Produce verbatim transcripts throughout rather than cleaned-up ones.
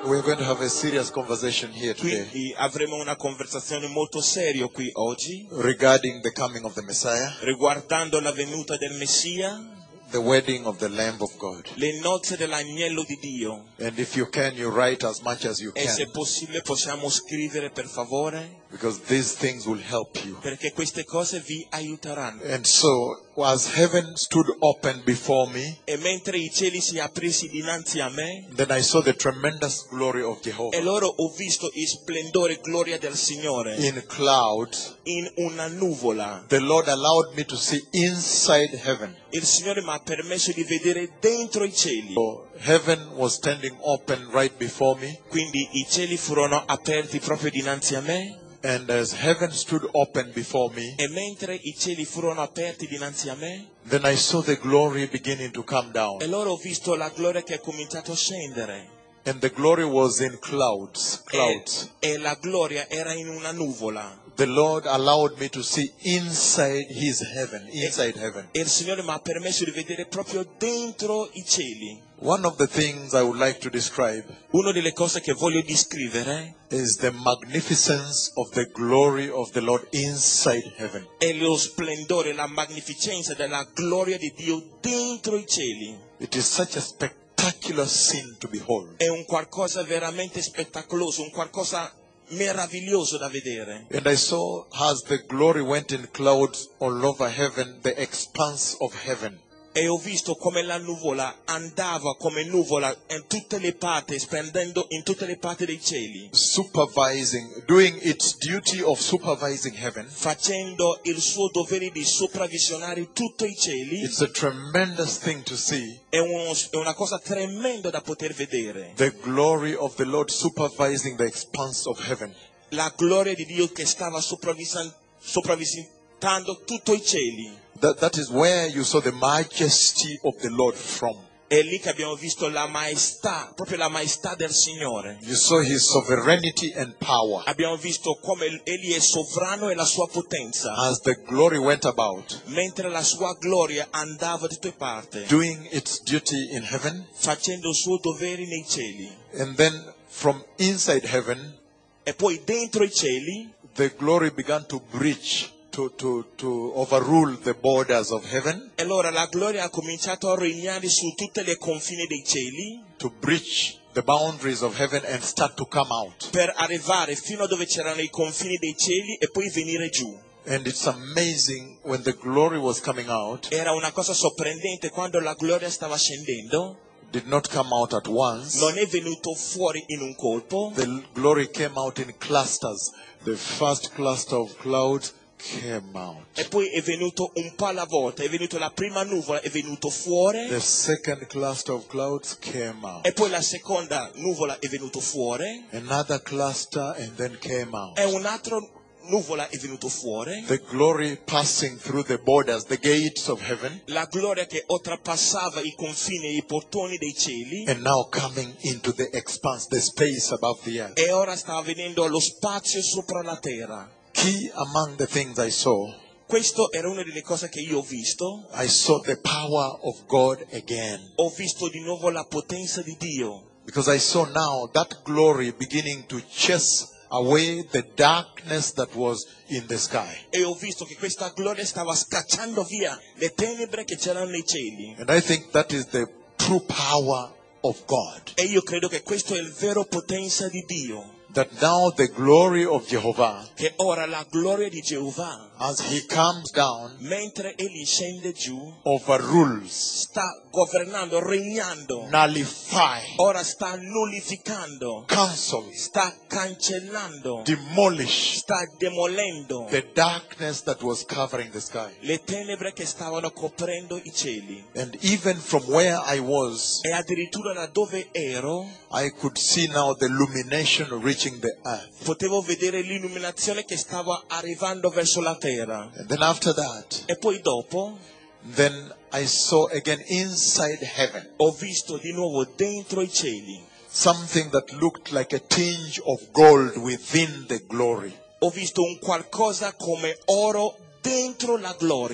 We're going to have a serious conversation here today Quindi avremo una conversazione molto seria qui oggi regarding the coming of the Messiah, riguardando la venuta del Messia, the wedding of the Lamb of God. le nozze dell'agnello di Dio. And if you can, you write as much as you E se can, possibile possiamo scrivere, per favore, because these things will help you. perché queste cose vi aiuteranno. And so, as heaven stood open before me, E mentre i cieli si aprisi dinanzi a me, then I saw the tremendous glory of e Jehovah loro ho visto il splendore e gloria del Signore in clouds. in una nuvola. The Lord allowed me to see inside heaven. Il Signore mi ha permesso di vedere dentro i cieli. So heaven was standing open right before me. Quindi i cieli furono aperti proprio dinanzi a me. And as heaven stood open before me, E mentre i cieli furono aperti dinanzi a me, then I saw the glory beginning to come down. e loro ho visto la gloria che è cominciato a scendere. And the glory was in clouds. E, Clouds. e la gloria era in una nuvola. The Lord allowed me to see inside His heaven, inside heaven. E il Signore mi ha permesso di vedere proprio dentro i cieli. One of the things I would like to describe Una delle cose che voglio descrivere is the magnificence of the glory of the Lord inside heaven. è lo splendore, la magnificenza della gloria di Dio dentro i cieli. It is such a spectacular scene to behold. È un qualcosa veramente spettacoloso, un qualcosa meraviglioso da vedere. And I saw as the glory went in clouds all over heaven, the expanse of heaven. E ho visto come la nuvola andava come nuvola in tutte le parti, spendendo in tutte le parti dei cieli, Supervising, doing its duty of supervising heaven. facendo il suo dovere di sopravvisionare tutti i cieli. It's a tremendous thing to see. È, uno- è una cosa tremenda da poter vedere. The glory of the Lord supervising the expanse of heaven. La gloria di Dio che stava sopravvisan- sopravvisitando tutti i cieli. That, that is where you saw the majesty of the Lord from. È lì che abbiamo visto la maestà, proprio la maestà del Signore. You saw His sovereignty and power. Abbiamo visto come Egli è sovrano e la sua potenza. As the glory went about, Mentre la sua gloria andava da tutte parti, doing its duty in heaven. facendo il suo dovere nei cieli. And then from inside heaven, E poi dentro i cieli, the glory began to breach, to, to, to overrule the borders of heaven, e allora la gloria ha cominciato a regnare su tutte le confini dei cieli, to breach the boundaries of heaven and start to come out. per arrivare fino a dove c'erano i confini dei cieli e poi venire giù. And it's amazing when the glory was coming out, Era una cosa sorprendente quando la gloria stava scendendo, did not come out at once. non è venuto fuori in un colpo, The glory came out in clusters. The first cluster of clouds came out. e poi è venuto un po' alla volta, è venuto la prima nuvola, è venuto fuori, The second cluster of clouds came out. e poi la seconda nuvola è venuto fuori, Another cluster and then came out. e un altro nuvola è venuto fuori, The glory passing through the borders, the gates of heaven, la gloria che oltrepassava i confini e i portoni dei cieli, and now coming into the expanse, the space above the earth. e ora stava venendo allo spazio sopra la terra. Key among the things I saw, Questo era una delle cose che io ho visto. I saw the power of God again. Ho visto di nuovo la potenza di Dio, Because I saw now that glory beginning to chase away the darkness that was in the sky. e ho visto che questa gloria stava scacciando via le tenebre che c'erano nei cieli. And I think that is the true power of God. E io credo che questo è il vero potenza di Dio, That now the glory of Jehovah, che ora la gloria di Geova, as He comes down, mentre Egli scende giù, overrules, sta governando, regnando, nullify, ora sta nullificando, cancels, sta cancellando, demolish sta demolendo the darkness that was covering the sky. le tenebre che stavano coprendo i cieli. And even from where I was, E addirittura da dove ero, I could see now the illumination reaching the earth. potevo vedere l'illuminazione che stava arrivando verso la terra. And then after that, E poi dopo then I saw again inside heaven ho visto di nuovo dentro i cieli, something that looked like a tinge of gold within the glory. ho visto un qualcosa come oro dentro la gloria.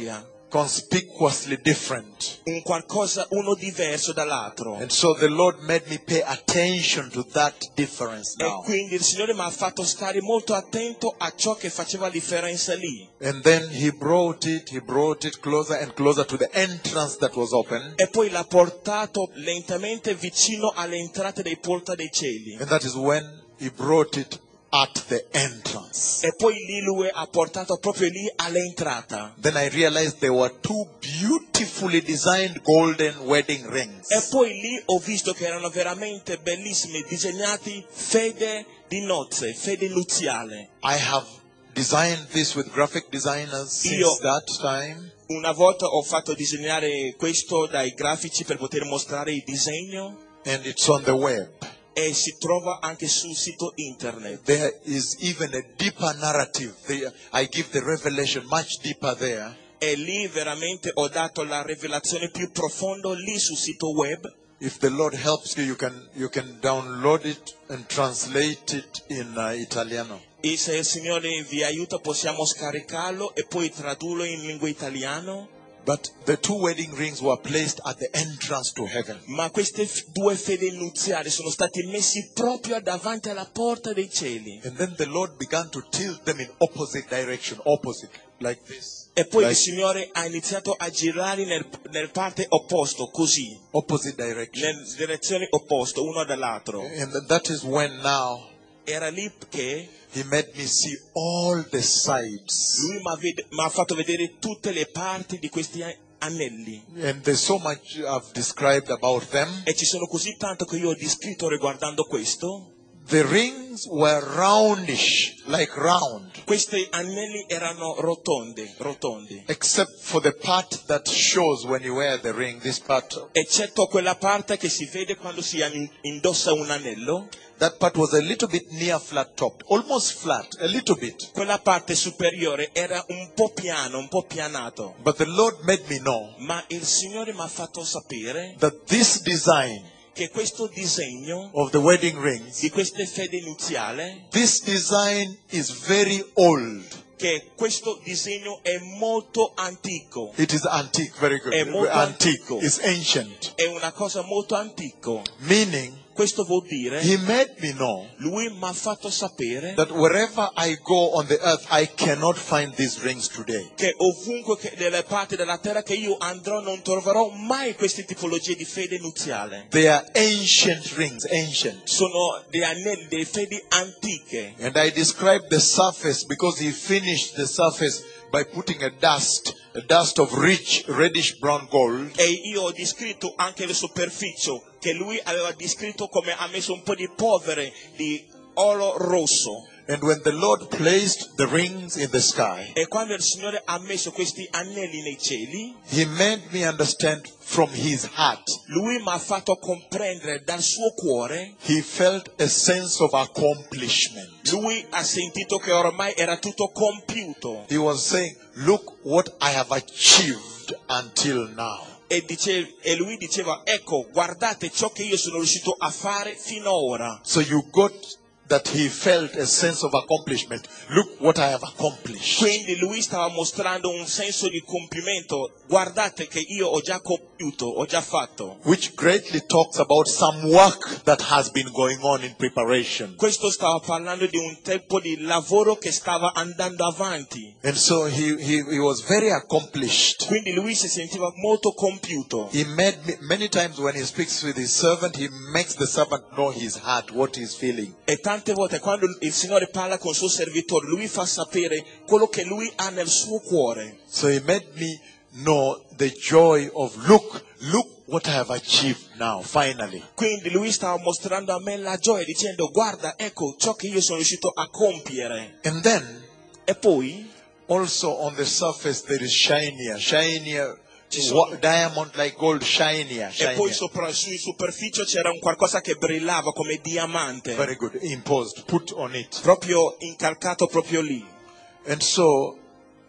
conspicuously different. un qualcosa, uno diverso dall'altro. And so the Lord made me pay attention to that difference E now. quindi il Signore mi ha fatto stare molto attento a ciò che faceva differenza lì. And then he brought it, he brought it closer and closer to the entrance that was open. E poi l'ha portato lentamente vicino alle entrate dei porta dei cieli. And that is when he brought it at the entrance. E poi lì lui ha portato proprio lì all'entrata. Then I realized there were two beautifully designed golden wedding rings. E poi lì ho visto che erano veramente bellissimi, disegnati fede di nozze, fede nuziale. I have designed this with graphic designers since Io- that time. Una volta ho fatto disegnare questo dai grafici per poter mostrare il disegno And it's on the web. e si trova anche sul sito internet. There is even a deeper narrative. There, I give the revelation much deeper there. E lì veramente ho dato la rivelazione più profonda lì sul sito web. If the Lord helps you, you can you can download it and translate it in uh, Italiano. E se il Signore vi aiuta possiamo scaricarlo e poi tradurlo in lingua italiana. But the two wedding rings were placed at the entrance to heaven. Ma queste f- due fedi nuziali sono stati messi proprio davanti alla porta dei cieli. And then the Lord began to tilt them in opposite direction, opposite, like this. E poi Like il Signore ha iniziato a girarli nel, nel parte opposto, così, opposite direction. nelle direzioni opposte, uno dall'altro. And that is when now Era lì che he made me see all the sides. lui mi ha ved- mi ha fatto vedere tutte le parti di questi a- anelli. And there's so much I've described about them. E ci sono così tanto che io ho descritto riguardando questo. The rings were roundish, like round, Questi anelli erano rotonde, rotondi. except for the part that shows when you wear the ring, this part. Eccetto quella parte che si vede quando si an- indossa un anello. That part was a little bit near flat topped, almost flat, a little bit. Quella parte superiore era un po' piano, un po' pianato. But the Lord made me know Ma il Signore mi ha fatto sapere that this design che questo disegno of the wedding rings, di queste fedi nuziale, this design is very old. che questo disegno è molto antico. It is antique, very good. È molto Antique. antico. It's ancient. È una cosa molto antico. Meaning, Questo vuol dire, he made me know lui mi ha fatto sapere that wherever I go on the earth, I cannot find these rings today. che ovunque che nelle parti della terra che io andrò non troverò mai queste tipologie di fede nuziale. They are ancient rings, ancient. Sono dei anelli, delle fedi antiche. And I described the surface because he finished the surface by putting a dust, a dust of rich reddish brown gold. E io ho descritto anche la superficie, che lui aveva descritto come ha messo un po' di polvere di oro rosso. And when the Lord placed the rings in the sky, E quando il Signore ha messo questi anelli nei cieli, he made me understand from his heart. lui mi ha fatto comprendere dal suo cuore. He felt a sense of accomplishment. Lui ha sentito che ormai era tutto compiuto. He was saying, look what I have achieved until now. E, dice, e lui diceva, ecco, guardate ciò che io sono riuscito a fare fino ad ora. So you got that he felt a sense of accomplishment. Look what I have accomplished. Quindi lui stava mostrando un senso di compimento. Guardate che io ho già compiuto, ho già fatto. Which greatly talks about some work that has been going on in preparation. Questo stava parlando di un tempo di lavoro che stava andando avanti. And so he, he, he was very accomplished. Quindi lui si sentiva molto compiuto. He made me, many times when he speaks with his servant, he makes the servant know his heart, what he's feeling. E tante volte quando il Signore parla con il suo servitore, lui fa sapere quello che lui ha nel suo cuore. So he made me know the joy of, look, look what I have achieved now, finally. Quindi lui stava mostrando a me la gioia dicendo, guarda, ecco ciò che io sono riuscito a compiere. And then, E poi also on the surface there is shinier, shinier, Ci sono- wa- diamond like gold, shinier, E poi shinier. sopra, su superficie c'era un qualcosa che brillava come diamante, Very good, imposed, put on it. proprio incalcato proprio lì. And so,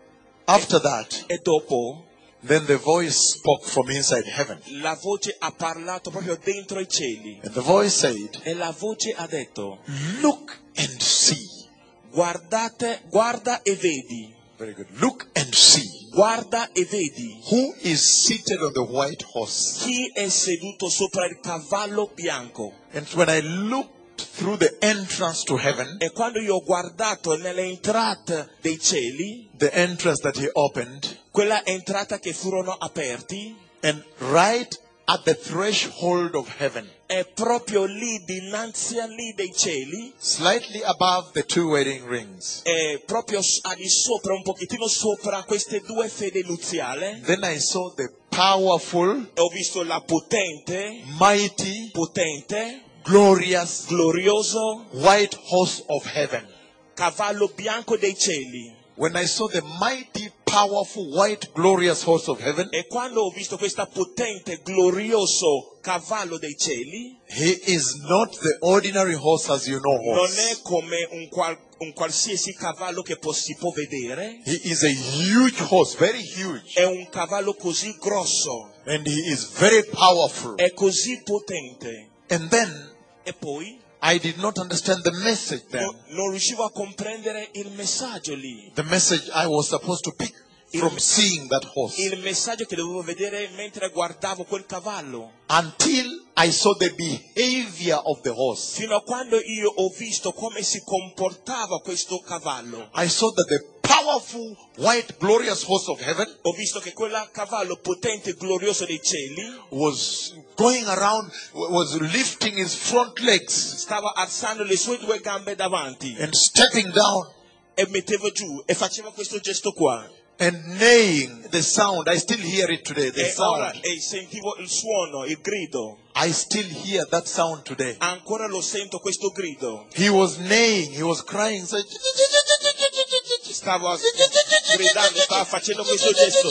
after that, E dopo then the voice spoke from inside heaven. la voce ha parlato proprio dentro i cieli. And the voice said, E la voce ha detto, look and see. guardate, guarda e vedi. Very good. Look and see. guarda e vedi who is seated on the white horse. chi è seduto sopra il cavallo bianco. And when I looked through the entrance to heaven, E quando io ho guardato nelle entrate dei cieli, the entrance that he opened, quella entrata che furono aperti, and right at the threshold of heaven, è proprio lì, dinanzi a lì dei cieli, slightly above the two wedding rings, è proprio s- al di sopra, un pochettino sopra queste due fede nuziale, then I saw the powerful, e ho visto la potente, mighty, potente, glorious glorioso white horse of heaven. cavallo bianco dei cieli. When I saw the mighty, powerful, white, glorious horse of heaven, E quando ho visto questa potente, glorioso cavallo dei cieli, he is not the ordinary horse as you know non horse. è come un, qual- un qualsiasi cavallo che po- si può vedere, He is a huge horse, very huge. è un cavallo così grosso, And he is very powerful. è così potente. And then E poi I did not understand the message then. no- non riuscivo a comprendere il messaggio lì, The message I was supposed to pick from seeing that horse. il messaggio che dovevo vedere mentre guardavo quel cavallo. Until I saw the behavior of the horse. Fino a quando io ho visto come si comportava questo cavallo. I saw that the powerful, white, glorious horse of heaven Ho visto che quel cavallo potente e glorioso dei cieli was going around, was lifting his front legs stava alzando le sue due gambe davanti and stepping down e metteva giù e faceva questo gesto qua. and neighing the sound. I still hear it today, the E ora sound. e sentivo il suono, il grido. I still hear that sound today. Ancora lo sento questo grido. He was neighing, he was crying, so Stava gridando, stava facendo questo gesto,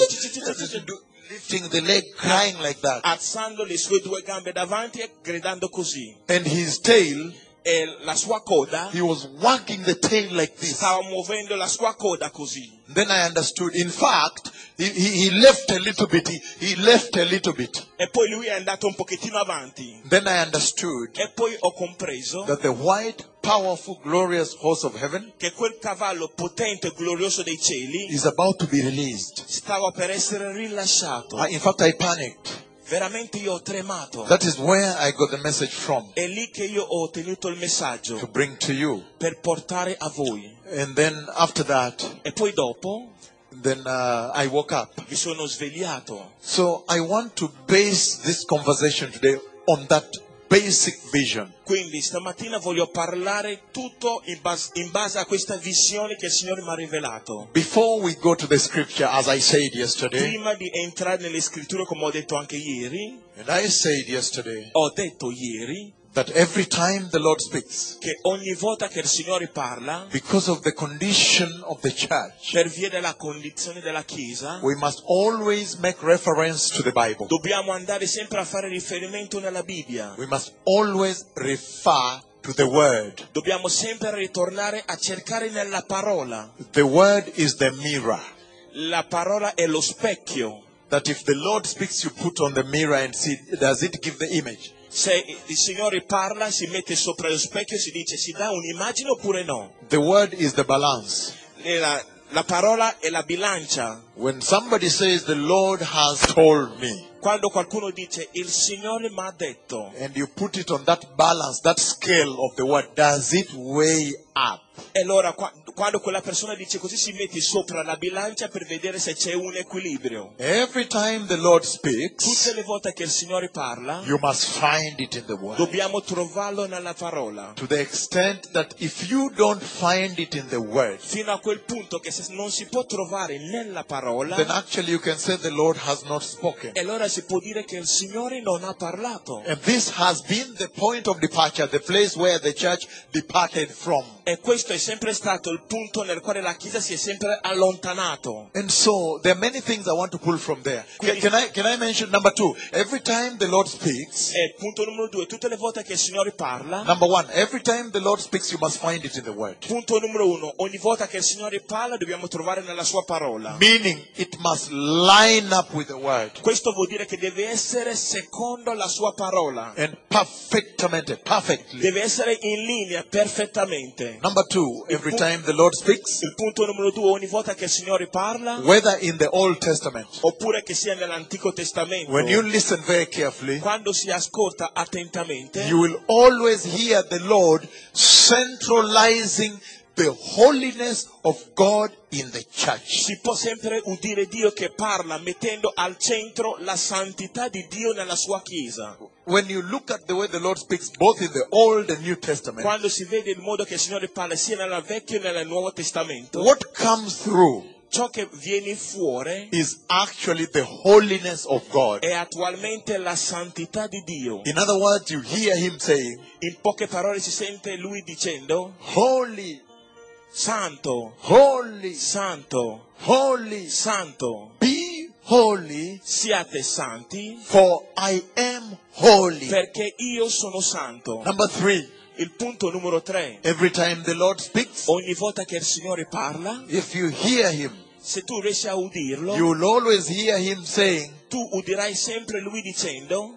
lifting the leg, crying like that. alzando le sue due gambe davanti e gridando così. And his tail, E la sua coda, he was wagging the tail like this. stava muovendo la sua coda così. Then I understood. In fact, he, he, he left a little bit. He, he left a little bit. E poi lui è andato un pochettino avanti. Then I understood E poi ho compreso that the white, powerful, glorious horse of heaven che quel cavallo potente e glorioso dei cieli is about to be released. stava per essere rilasciato. I, in fact, I panicked. Veramente io ho tremato. That is where I got the message from È lì che io ho ottenuto il to messaggio bring to you. per portare a voi. And then after that, E poi dopo then uh, I woke up. mi sono svegliato. So I want to base this conversation today on that basic vision. Quindi stamattina voglio parlare tutto in base, in base a questa visione che il Signore mi ha rivelato. Before we go to the scripture, as I said yesterday, Prima di entrare nelle scritture, come ho detto anche ieri, and I said yesterday, ho detto ieri that every time the Lord speaks, che ogni volta che il Signore parla, because of the condition of the church, per via della condizione della Chiesa, we must always make reference to the Bible. dobbiamo andare sempre a fare riferimento nella Bibbia. We must always refer to the Word. Dobbiamo sempre ritornare a cercare nella parola. The Word is the mirror. La parola è lo specchio. That if the Lord speaks, you put on the mirror and see, does it give the image? Se il Signore parla, si mette sopra lo specchio e si dice si dà un'immagine oppure no. The Word is the balance. E La, la parola è la bilancia. When somebody says, the Lord has told me, Quando qualcuno dice il Signore mi ha detto, and you put it on that balance, that scale of the Word, does it weigh up? e allora qua- quando quella persona dice così si mette sopra la bilancia per vedere se c'è un equilibrio. Every time the Lord speaks, Tutte le volte che il Signore parla, you must find it in the Word. dobbiamo trovarlo nella parola. To the extent that if you don't find it in the Word, Fino a quel punto che se non si può trovare nella parola, then actually you can say the Lord has not spoken. e allora si può dire che il Signore non ha parlato. And this has been the point of departure, the place where the church departed from. E questo è sempre stato il punto nel quale la Chiesa si è sempre allontanato. And so there are many things I want to pull from there. Can, can I can I mention number two? Every time the Lord speaks, E punto numero due, tutte le volte che il Signore parla, number one, every time the Lord speaks, you must find it in the Word. punto numero uno, ogni volta che il Signore parla dobbiamo trovare nella sua parola. Meaning it must line up with the Word. Questo vuol dire che deve essere secondo la sua parola. And perfectamente, perfectly. Deve essere in linea perfettamente. due. Number two, every pu- time the Lord speaks, Il punto numero due, ogni volta che il Signore parla, whether in the Old Testament, oppure che sia nell'Antico Testamento, when you listen very carefully, quando si ascolta attentamente, you will always hear the Lord centralizing the holiness of God in the church. si può sempre udire Dio che parla mettendo al centro la santità di Dio nella sua Chiesa. When you look at the way the Lord speaks both in the Old and New Testament, Quando si vede il modo che il Signore parla sia nel Vecchio che nel Nuovo Testamento, what comes through ciò che viene fuori is actually the holiness of God. è attualmente la santità di Dio. In other words, you hear him saying, In poche parole si sente lui dicendo: holy, Santo, holy, Santo, holy, Santo, be holy, siate santi for I am holy. perché io sono santo. Number three, Il punto numero tre. every time the Lord speaks, Ogni volta che il Signore parla, if you hear him, se tu riesci a udirlo, you will always hear him saying, tu udirai sempre lui dicendo: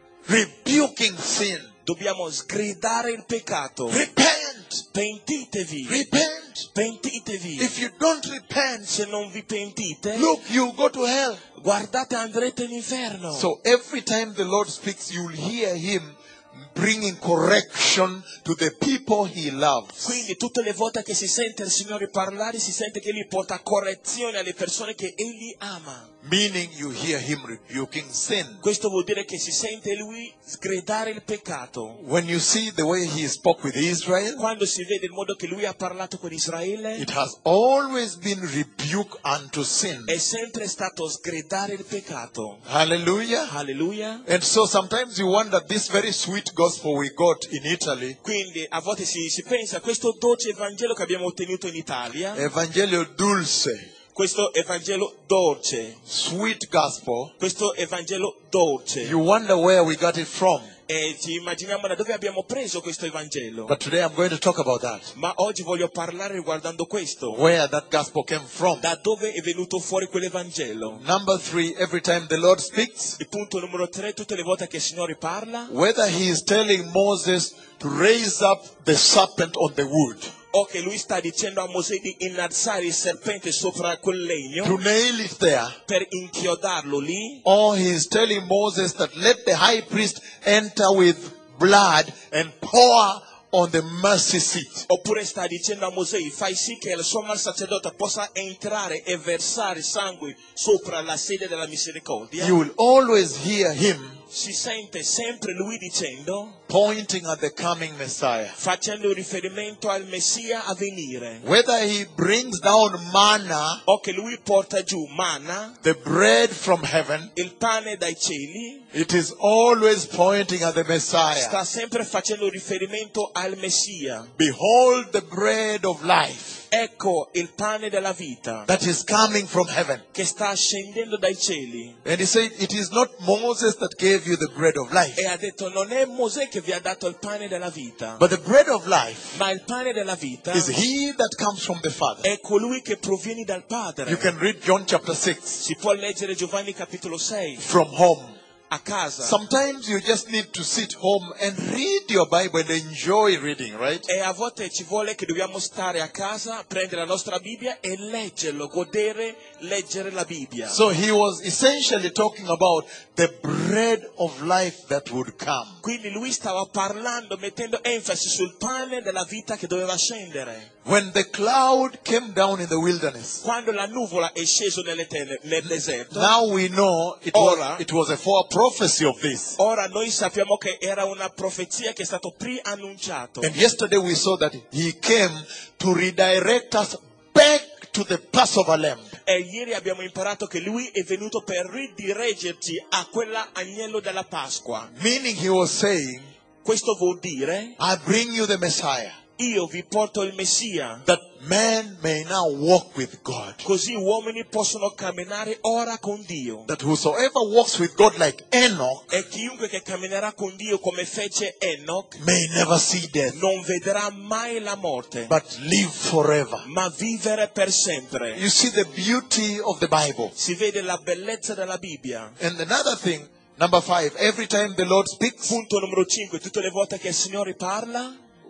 rebuking sin, dobbiamo sgridare il peccato. repent, Pentitevi, repent. pentitevi. If you don't repent, Se non vi pentite, look, you go to hell. guardate, andrete all'inferno. So every time the Lord speaks, you'll hear him bringing correction to the people he loves. Quindi tutte le volte che si sente il Signore parlare, si sente che Egli porta correzione alle persone che Egli ama. Meaning you hear him rebuking sin. Questo vuol dire che si sente lui sgridare il peccato. When you see the way he spoke with Israel, Quando si vede il modo che lui ha parlato con Israele, it has always been rebuke unto sin. è sempre stato sgridare il peccato. Hallelujah. Alleluia. And so sometimes you wonder, this very sweet gospel we got in Italy, Quindi a volte si, si pensa a questo dolce Evangelo che abbiamo ottenuto in Italia, Evangelio dulce, questo Evangelo dolce, sweet gospel, questo Evangelo dolce. you wonder where we got it from. E ci immaginiamo da dove abbiamo preso questo Evangelo. But today I'm going to talk about that. Ma oggi voglio parlare riguardando questo. Where that gospel came from. Da dove è venuto fuori quell'Evangelo? Number three, every time the Lord speaks, Il punto numero tre, tutte le volte che il Signore parla, whether he is telling Moses to raise up the serpent on the wood, o che lui sta dicendo a Mosè di innalzare il serpente sopra quel legno to nail it there, per inchiodarlo lì, or he is telling Moses that let the high priest enter with blood and pour on the mercy seat. oppure sta dicendo a Mosè: fai sì che il sommo sacerdote possa entrare e versare sangue sopra la sede della misericordia. You will always hear him Si sente sempre lui dicendo, pointing at the coming Messiah. facendo riferimento al Messia a venire, Whether he brings down manna, o che lui porta giù manna, the bread from heaven, il pane dai cieli, it is always pointing at the Messiah. sta sempre facendo riferimento al Messia. Behold the bread of life Ecco il pane della vita that is coming from heaven. che sta scendendo dai cieli. And he said, it is not Moses that gave you the bread of life, E ha detto: non è Mosè che vi ha dato il pane della vita, but the bread of life ma il pane della vita is he that comes from the Father. è colui che proviene dal You Padre. can read John chapter six Si può leggere Giovanni capitolo sei from home. a casa. Sometimes you just need to sit home and read your Bible and enjoy reading, right? E a volte ci vuole che dobbiamo stare a casa, prendere la nostra Bibbia e leggerlo, godere, leggere la Bibbia. So he was essentially talking about the bread of life that would come. Quindi lui stava parlando, mettendo enfasi sul pane della vita che doveva scendere. When the cloud came down in the wilderness, Quando la nuvola è sceso nelle tene- nel deserto, now we know it Ora- was, it was a fore-prophecy of this. ora noi sappiamo che era una profezia che è stato preannunciato. And yesterday we saw that he came to redirect us back to the Passover lamb. E ieri abbiamo imparato che lui è venuto per ridireggerci a quell'agnello della Pasqua. Meaning he was saying, Questo vuol dire: I bring you the Messiah, io vi porto il Messia, that man may now walk with God. così uomini possono camminare ora con Dio. That whosoever walks with God like Enoch E chiunque che camminerà con Dio come fece Enoch may never see death, non vedrà mai la morte, but live forever. ma vivere per sempre. You see the beauty of the Bible. Si vede la bellezza della Bibbia. And another thing, number five, every time the Lord speaks, Punto numero cinque, tutte le volte che il Signore parla,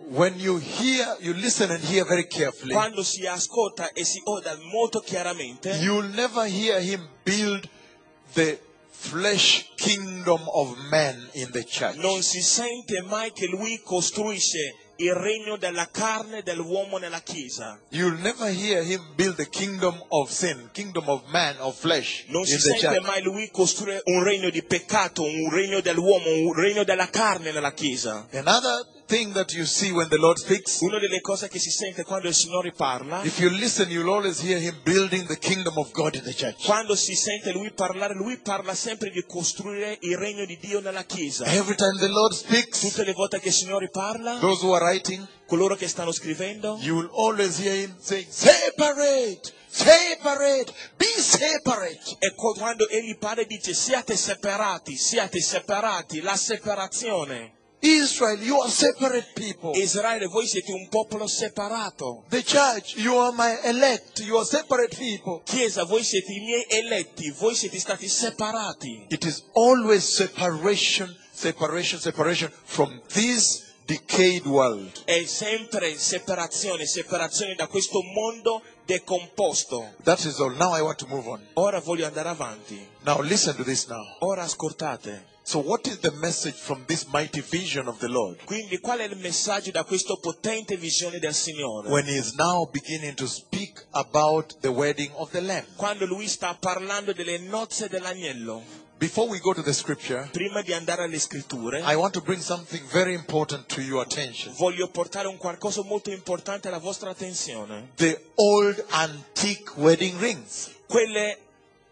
when you hear, you listen and hear very carefully, quando si ascolta e si oda molto chiaramente, you'll never hear him build the flesh kingdom of man in the church. non si sente mai che lui costruisce il regno della carne dell'uomo nella Chiesa. You'll never hear him build the kingdom of sin, kingdom of man, of flesh Non in si the sente church. mai lui costruire un regno di peccato, un regno dell'uomo, un regno della carne nella Chiesa. Another thing that you see when the Lord speaks, Una delle cose che si sente quando il Signore parla, if you listen, you'll always hear him building the kingdom of God in the church. quando si sente lui parlare, lui parla sempre di costruire il regno di Dio nella Chiesa. Every time the Lord speaks, Tutte le volte che il Signore parla, those who are writing, coloro che stanno scrivendo, you will always hear him saying, separate, separate, be separate. e co- quando egli parla dice siate separati, siate separati, la separazione. Israel, you are separate people. Israele, voi siete un popolo separato. The church, you are my elect, you are separate people. Chiesa, voi siete i miei eletti, voi siete stati separati. It is always separation, separation, separation from this decayed world. È sempre separazione, separazione da questo mondo decomposto. That is all. Now I want to move on. Ora voglio andare avanti. Now listen to this now. Ora ascoltate. So what is the message from this mighty vision of the Lord? Quindi qual è il messaggio da questa potente visione del Signore? When he is now beginning to speak about the wedding of the Lamb. Quando lui sta parlando delle nozze dell'agnello. Before we go to the scripture, Prima di andare alle scritture, I want to bring something very important to your attention. voglio portare un qualcosa molto importante alla vostra attenzione. The old antique wedding rings. Quelle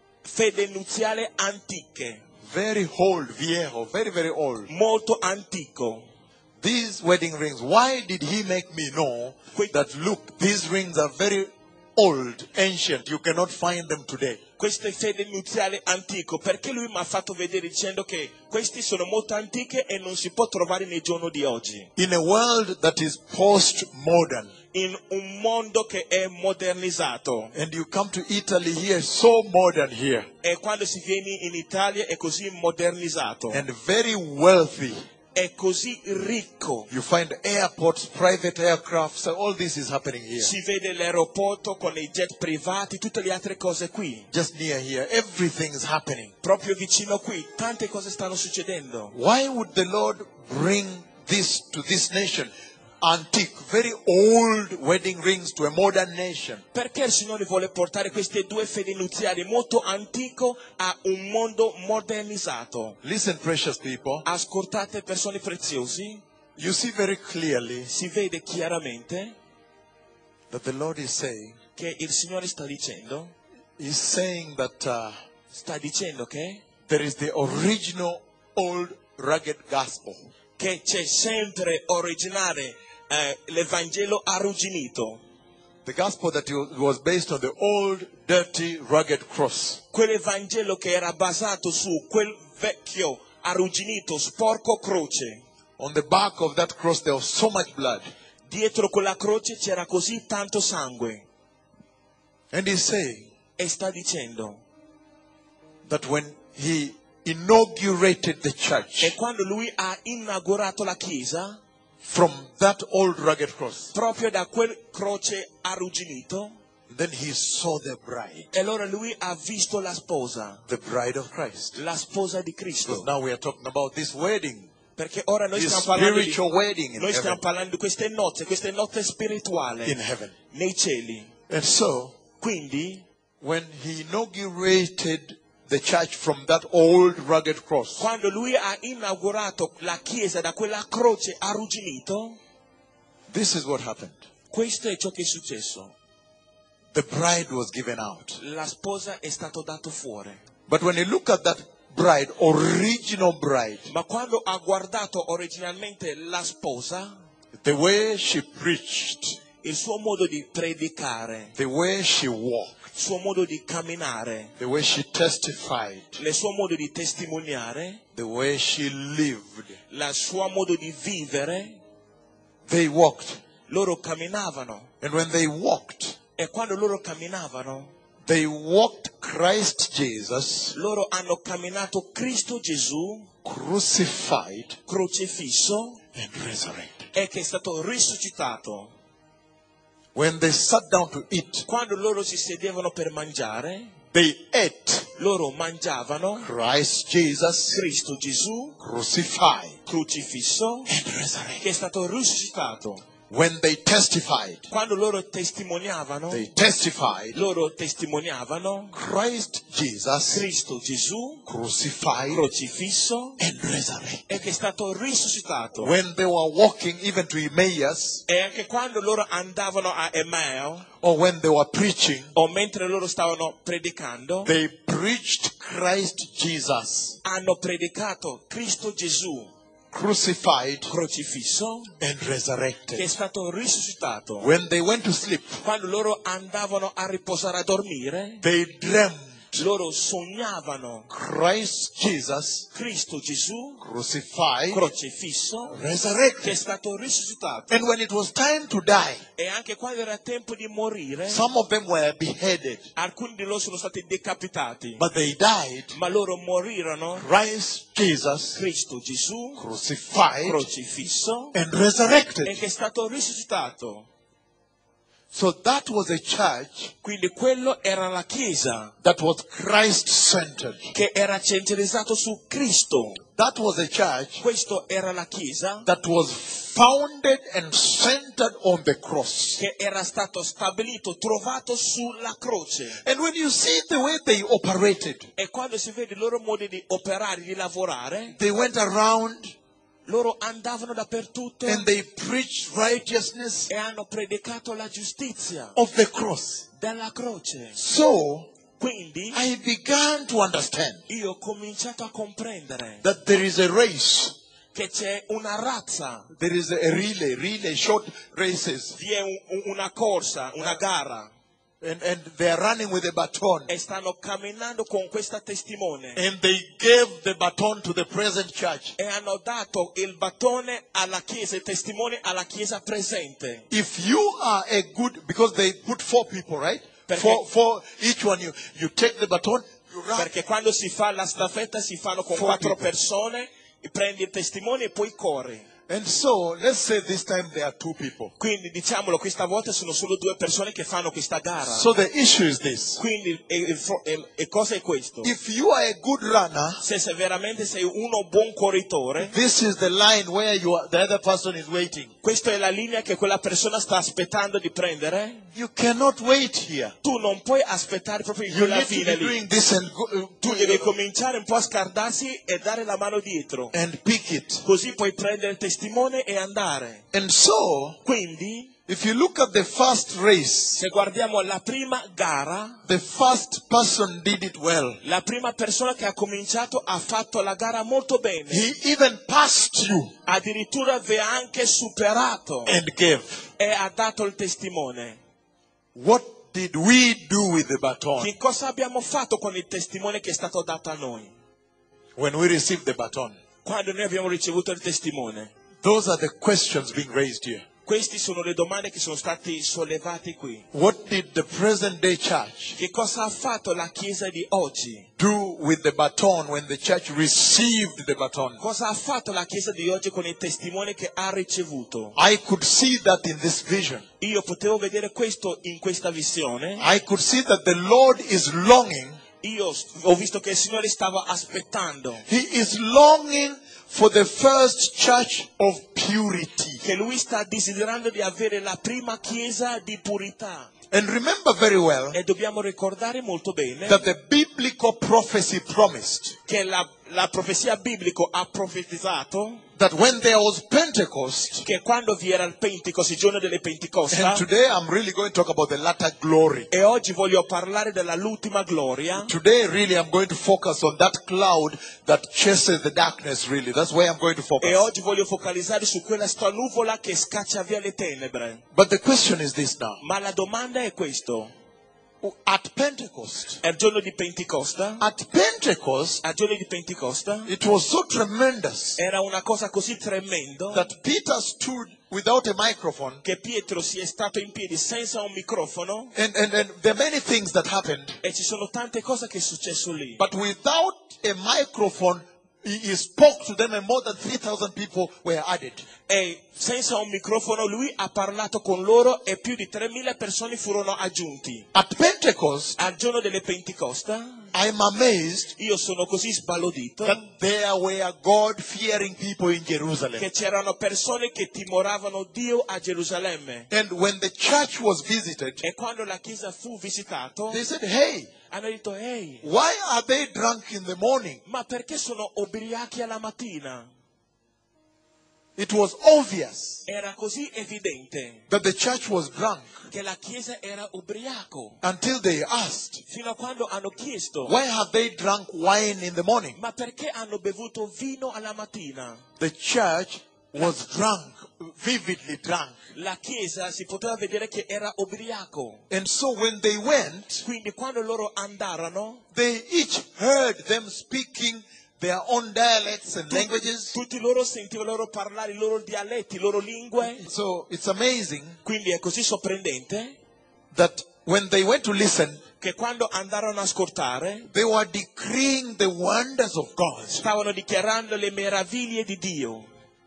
fede nuziali antiche, Very old, viejo, very, very old. molto antico. These wedding rings, why did he make me know that, look, these rings are very old, ancient, you cannot find them today? Queste fede nuziali antico, perché lui mi ha fatto vedere dicendo che questi sono molto antiche e non si può trovare nei giorni di oggi. In a world that is post-modern, In un mondo che è modernizzato. and you come to Italy here, so modern here, E quando si viene in Italia è così modernizzato. and very wealthy. È così ricco. You find airports, private aircraft, so all this is happening here. Si vede l'aeroporto con i jet privati, tutte le altre cose qui. Just near here, everything is happening. Proprio vicino qui, tante cose stanno succedendo. Why would the Lord bring this to this nation? Antique, very old wedding rings to a modern nation. Perché il Signore vuole portare queste due fedi nuziali molto antico a un mondo modernizzato? Listen, precious people. Ascoltate, persone preziosi, You see very clearly si vede chiaramente that the Lord is saying, che il Signore sta dicendo, He's saying that uh, sta dicendo che, there is the original old rugged gospel. che c'è sempre originale eh, l'Evangelo arrugginito. The gospel that was based on the old, dirty, rugged cross. Quell'Evangelo che era basato su quel vecchio, arrugginito, sporco croce. On the back of that cross there was so much blood. Dietro quella croce c'era così tanto sangue. And he's saying E sta dicendo, that when he inaugurated the e church quando lui ha inaugurato la Chiesa, from that old rugged cross, proprio da quel croce arrugginito, then he saw the bride, e allora lui ha visto la sposa, the bride of Christ. la sposa di Because Cristo. now we are talking about this wedding, Perché ora noi this stiamo parlando di, spiritual wedding in noi stiamo heaven. parlando di queste nozze, queste nozze spirituali In heaven. nei cieli. And so, Quindi, when he inaugurated the church from that old rugged cross, quando lui ha inaugurato la Chiesa da quella croce arrugginito, this is what happened. questo è ciò che è successo. The bride was given out. La sposa è stato dato fuori. But when you look at that bride, original bride, Ma quando ha guardato originalmente la sposa, the way she preached, il suo modo di predicare, the way she walked, il suo modo di camminare, the way she testified, il suo modo di testimoniare, the way she lived, il suo modo di vivere, they walked. loro camminavano. And when they walked, E quando loro camminavano, they walked Christ Jesus loro hanno camminato Cristo Gesù crucified crocifisso and resurrected. è che è stato risuscitato. When they sat down to eat, Quando loro si sedevano per mangiare, they ate loro mangiavano Christ Jesus Cristo Gesù crucified crocifisso and resurrected. che è stato risuscitato. When they testified, Quando loro testimoniavano, they testified loro testimoniavano Christ Jesus Cristo Gesù crucified crocifisso and resurrected. e che è stato risuscitato. When they were walking even to Emmaus, E anche quando loro andavano a Emmao, or when they were preaching, o mentre loro stavano predicando, they preached Christ Jesus hanno predicato Cristo Gesù crucified crocifisso and che è resurrected. stato risuscitato. When they went to sleep, Quando loro andavano a riposare a dormire, they dreamt loro sognavano Christ Jesus Cristo Gesù crucified, crocifisso che è resurrected. stato risuscitato. And when it was time to die, E anche quando era tempo di morire, some of them were beheaded, alcuni di loro sono stati decapitati, but they died. ma loro morirono Christ Jesus Cristo Gesù crucified crocifisso and e resurrected. che è stato risuscitato. So that was a church Quindi quello era la Chiesa that was Christ-centered. che era centralizzato su Cristo. That was a church Questo era la Chiesa that was founded and centered on the cross. che era stato stabilito, trovato sulla croce. And when you see the way they operated, E quando si vede i loro modi di operare, di lavorare, they went around loro andavano dappertutto and they preached righteousness e hanno predicato la giustizia of the cross. della croce. So Quindi I began to understand io ho cominciato a comprendere that there is a race. che c'è una razza, There is a relay, relay, short races. vi è un- un- una corsa, una gara, And, and they are running with a baton. e stanno camminando con questa testimone. And they gave the baton to the present church. E hanno dato il battone alla Chiesa, il testimone alla Chiesa presente. If you are a good, because they put four people, right? Perché- For, for each one, you, you take the baton, you run. Perché quando si fa la staffetta si fanno con Four quattro people. persone, prendi il testimone e poi corri. And so, let's say this time there are two people. Quindi diciamolo, questa volta sono solo due persone che fanno questa gara. So the issue is this. Quindi e, e, e- e cosa è questo? If you are a good runner, Se, se veramente sei uno buon corritore, this is the line where you are, the other person is waiting. questa è la linea che quella persona sta aspettando di prendere. You cannot wait here. Tu non puoi aspettare proprio in You quella need to fine be lì. doing this and go, uh, Tu devi cominciare un po' a scardarsi e dare la mano dietro. and pick it. Così puoi prendere il testimone e andare. And so, Quindi, if you look at the first race, se guardiamo la prima gara, the first person did it well. la prima persona che ha cominciato ha fatto la gara molto bene. He even passed you Addirittura vi ha anche superato and gave. e ha dato il testimone. What did we do with the baton Che cosa abbiamo fatto con il testimone che è stato dato a noi? when we received the baton? Quando noi abbiamo ricevuto il testimone. Those are the questions being raised here. Queste sono le domande che sono state sollevate qui. What did the present day church Che cosa ha fatto la Chiesa di oggi? do with the baton when the church received the baton? Cosa ha fatto la Chiesa di oggi con il testimone che ha ricevuto? I could see that in this vision. Io potevo vedere questo in questa visione. I could see that the Lord is longing. Io ho visto che il Signore stava aspettando He is longing for the first church of purity. che Lui sta desiderando di avere la prima Chiesa di purità. And remember very well E dobbiamo ricordare molto bene that the biblical prophecy promised che la, la profezia biblica ha profetizzato that when there was Pentecost, che quando vi era il Pentecoste, il giorno delle and Pentecosta, today I'm really going to talk about the latter glory. e oggi voglio parlare dell'ultima gloria, Today really I'm going to focus on that cloud that chases the darkness really. That's where I'm going to e focus. oggi voglio focalizzare su quella sta nuvola che scaccia via le tenebre. But the question is this now. Ma la domanda è questo: At Pentecost, è il giorno di Pentecosta? at Pentecost, Al giorno di Pentecosta it was so tremendous era una cosa così tremenda that Peter stood without a microphone. che Pietro si è stato in piedi senza un microfono, And, and, and there are many things that happened. e ci sono tante cose che è successo lì. But without a microphone, he, he spoke to them and more than three thousand people were added. E senza un microfono lui ha parlato con loro e più di tremila persone furono aggiunti. At Pentecost, Al giorno delle Pentecosta I'm amazed io sono così sbalordito that there were God-fearing people in Jerusalem. che c'erano persone che timoravano Dio a Gerusalemme. And when the church was visited, E quando la chiesa fu visitato, they said, hey, hanno detto, ehi, why are they drunk in the morning? ma perché sono ubriachi alla mattina? It was obvious Era così evidente that the church was drunk che la chiesa era ubriaco, until they asked, fino a quando hanno chiesto, why have they drunk wine in the morning? ma perché hanno bevuto vino alla mattina? The church was drunk, vividly drunk. La chiesa si poteva vedere che era ubriaco. And so when they went, Quindi quando loro andarono, they each heard them speaking their own dialects and languages. tutti loro sentivano loro parlare i loro dialetti, le loro lingue. So it's amazing Quindi è così sorprendente that when they went to listen, che quando andarono ad ascoltare, they were decreeing the wonders of God. stavano dichiarando le meraviglie di Dio.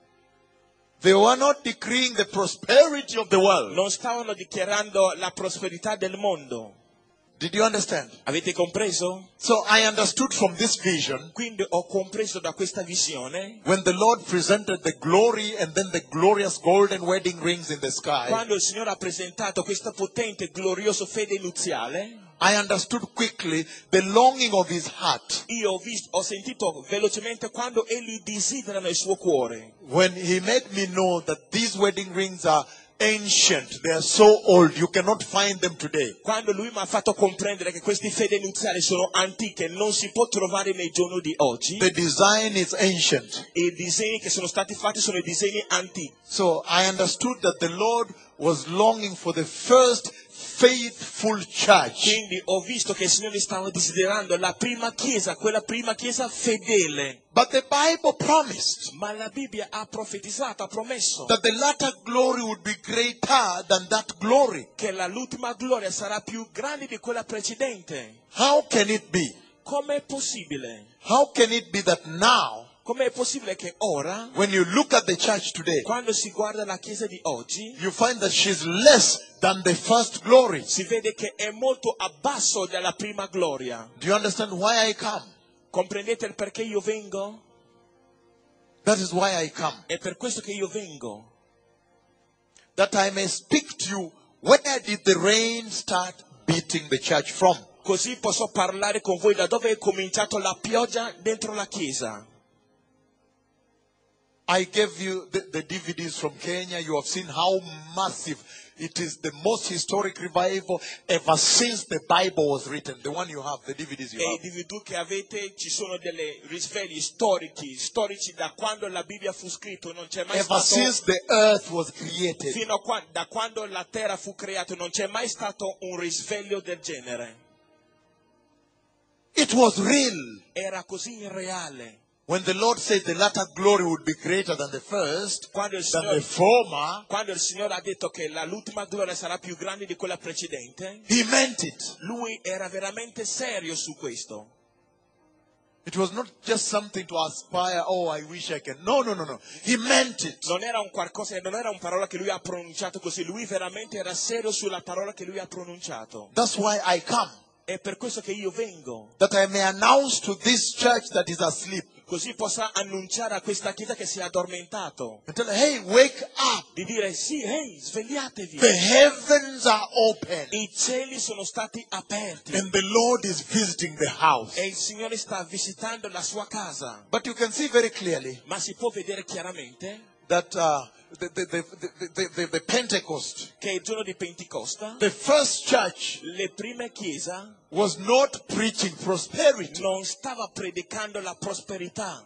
They were not decreeing the prosperity of the world. Non stavano dichiarando la prosperità del mondo. Did you understand? Avete compreso? So I understood from this vision, Quindi ho compreso da questa visione, when the Lord presented the glory and then the glorious golden wedding rings in the sky, quando il Signore ha presentato questa potente e gloriosa fede nuziale, I understood quickly the longing of his heart io ho, visto, ho sentito velocemente quando egli desidera nel suo cuore. when he made me know that these wedding rings are ancient. They are so old. You cannot find them today. Quando lui mi ha fatto comprendere che queste fedi nuziali sono antiche, non si può trovare nei giorni di oggi, The design is ancient. e i disegni che sono stati fatti sono i disegni antichi. So I understood that the Lord was longing for the first faithful church. Quindi ho visto che il Signore stava desiderando la prima chiesa, quella prima chiesa fedele. But the Bible promised Ma la Bibbia ha profetizzato, ha promesso that the latter glory would be greater than that glory. che la- l'ultima gloria sarà più grande di quella precedente. How can it be? Com'è possibile? How can it be that now, Com'è possibile che ora, when you look at the church today, quando si guarda la chiesa di oggi, you find that she's less than the first glory? si vede che è molto abbasso della prima gloria? Do you understand why I come? Comprendete il perché io vengo? That is why I come. È per questo che io vengo. That I may speak to you. Where did the rain start beating the church from? Così posso parlare con voi da dove è cominciato la pioggia dentro la chiesa. I gave you the, the D V Ds from Kenya. You have seen how massive it is. The most historic revival ever since the Bible was written. The one you have, the D V Ds you E i have. D V D che avete ci sono dei risvegli storici, storici da quando la Bibbia fu scritta, non c'è mai Ever stato, since the earth was created. fino a qua- da quando la terra fu creata, non c'è mai stato un risveglio del genere. It was real. Era così reale. When the Lord said the latter glory would be greater than the first, Quando il than the Signore, former, quando il Signore ha detto che la- l'ultima gloria sarà più grande di quella precedente, He meant it. lui era veramente serio su questo. It was not just something to aspire, oh, I wish I can. No, no, no, no. He meant it. Non era un qualcosa, non era una parola che lui ha pronunciato così, lui veramente era serio sulla parola che lui ha pronunciato. That's why I come. È per questo che io vengo, That I may announce to this church that is asleep. così possa annunciare a questa chiesa che si è addormentato, And tell her, hey, wake up. di dire sì, ehi, svegliatevi. The heavens are open. I cieli sono stati aperti And the Lord is visiting the house. e il Signore sta visitando la sua casa. But you can see very clearly Ma si può vedere chiaramente that uh, the, the, the, the, the, the Pentecost, che il giorno di Pentecosta, the first church, le prime chiese was not preaching prosperity. non stava predicando la prosperità.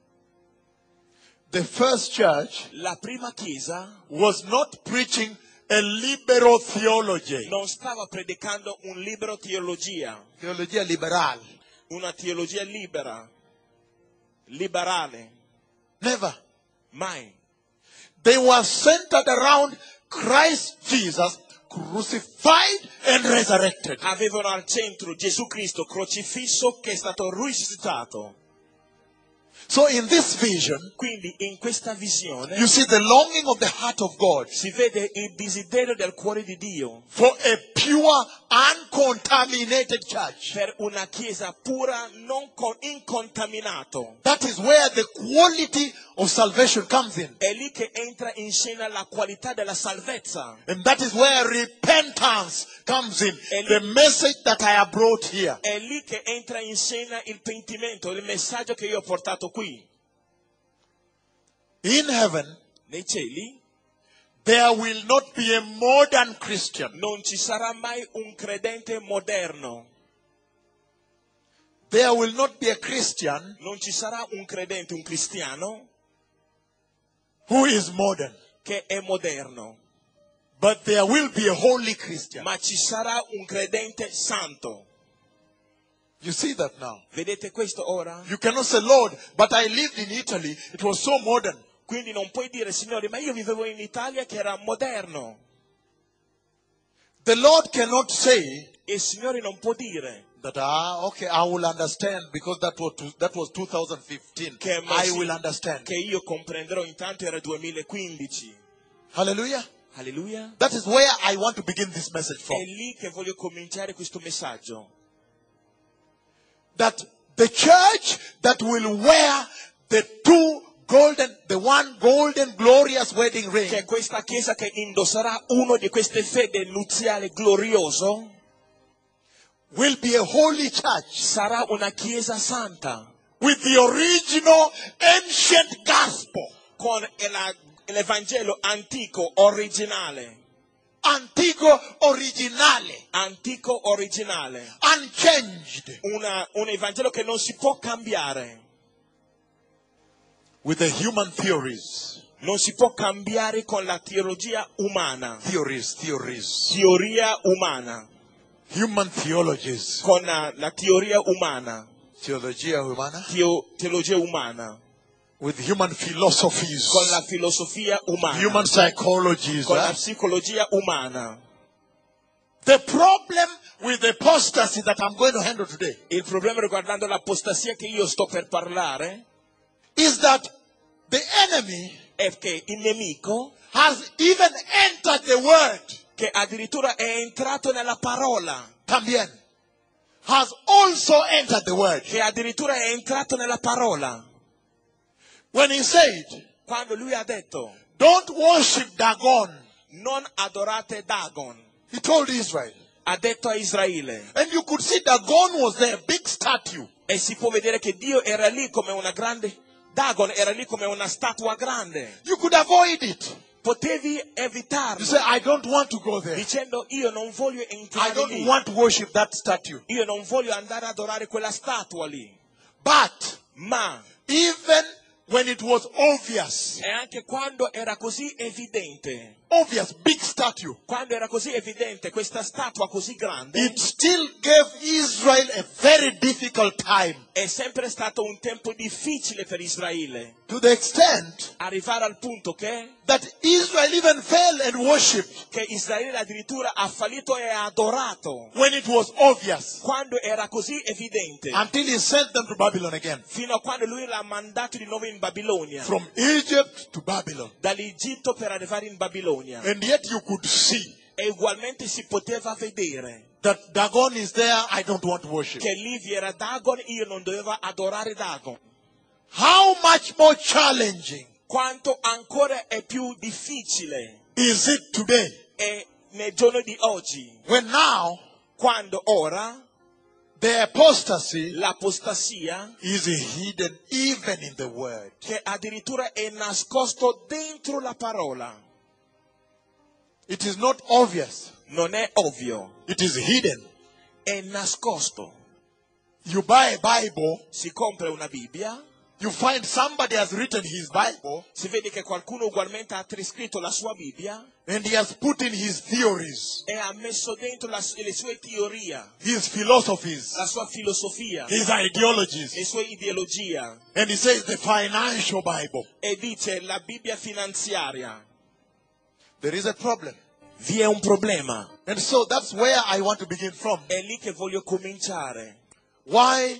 The first church La prima chiesa was not preaching a liberal theology. non stava predicando un libero teologia, Teologia liberal. una teologia libera, liberale, Never. mai. They were centered around Christ Jesus crucified and resurrected. Avevano al centro Gesù Cristo crocifisso che è stato risuscitato. So in this vision, Quindi in questa visione you see the longing of the heart of God si vede il desiderio del cuore di Dio for a pure, uncontaminated church. per una chiesa pura, non con- incontaminato. That is where the quality of salvation comes in. È lì che entra in scena la qualità della salvezza. And that is where repentance comes in. And- The message that I have brought here. È lì che entra in scena il pentimento, il messaggio che io ho portato qui. In heaven, Nei cieli there will not be a modern Christian. non ci sarà mai un credente moderno. There will not be a Christian Non ci sarà un credente, un cristiano who is modern. che è moderno. But there will be a holy Christian. Ma ci sarà un credente santo. You see that now. Vedete questo ora? You cannot say, Lord, but I lived in Italy. It was so modern. Quindi non puoi dire, Signore, ma io vivevo in Italia che era moderno. The Lord cannot say E il Signore non può dire that, ah, okay, I will understand because that was, two, that was twenty fifteen. che, ma I sì, will understand. che io comprenderò, intanto era duemilaquindici. Hallelujah. Alleluia. That is where I want to begin this message from. È lì che voglio cominciare questo messaggio. That the church that will wear the two golden, the one golden glorious wedding ring, Che questa chiesa che indosserà uno di queste fede nuziale glorioso will be a holy church sarà una chiesa santa with the original ancient gospel, con la- l'Evangelo antico originale, antico originale, antico originale, unchanged, Una- un Evangelo che non si può cambiare, with the human theories, non si può cambiare con la teologia umana, theories, theories, teoria umana, human theologies, con la, la teoria umana, theologia humana, teo- teologia umana, with human philosophies, con la filosofia umana, human psychologies. con la huh? psicologia umana. The problem with the apostasy that I'm going to handle today Il problema riguardando l'apostasia che io sto per parlare is that the enemy è che il nemico, has even entered the word. che addirittura è entrato nella parola, También has also entered the word. che addirittura è entrato nella parola, When he said, quando lui ha detto don't worship Dagon, non adorate Dagon, he told Israel. ha detto a Israele, And you could see Dagon was there, a big statue. e si può vedere che Dio era lì come una grande, Dagon era lì come una statua grande, You could avoid it. potevi You evitarlo, say, I don't want to go there. dicendo io non voglio I entrare don't lì, want to worship that statue. io non voglio andare ad adorare quella statua lì, But ma even when it was obvious, e anche quando era così evidente, obvious, big statue, quando era così evidente questa statua così grande, it still gave Israel a very difficult time. è sempre stato un tempo difficile per Israele, To the extent arrivare al punto che, that Israel even fell and worshipped che Israele addirittura ha fallito e ha adorato, when it was obvious, quando era così evidente, until he sent them to Babylon again. fino a quando lui l'ha mandato di nuovo in Babilonia, From Egypt to Babylon. dall'Egitto per arrivare in Babilonia, And yet you could see e ugualmente si poteva vedere that Dagon is there, I don't want to worship. che lì vi era Dagon, io non dovevo adorare Dagon. How much more challenging Quanto ancora è più difficile is it today è nel giorno di oggi, when now quando ora the apostasy l'apostasia, is hidden even in the word? che addirittura è nascosto dentro la parola, It is not obvious. non è ovvio, It is hidden. è nascosto. You buy a Bible, Si compra una Bibbia, you find somebody has written his Bible, si vede che qualcuno ugualmente ha trascritto la sua Bibbia and he has put in his theories, e ha messo dentro la- le sue teorie, his philosophies, la sua filosofia, his ideologies. le sue ideologie, And he says the financial Bible. e dice la Bibbia finanziaria. There is a problem. Vi è un problema. And so that's where I want to begin from. È lì che voglio cominciare. Why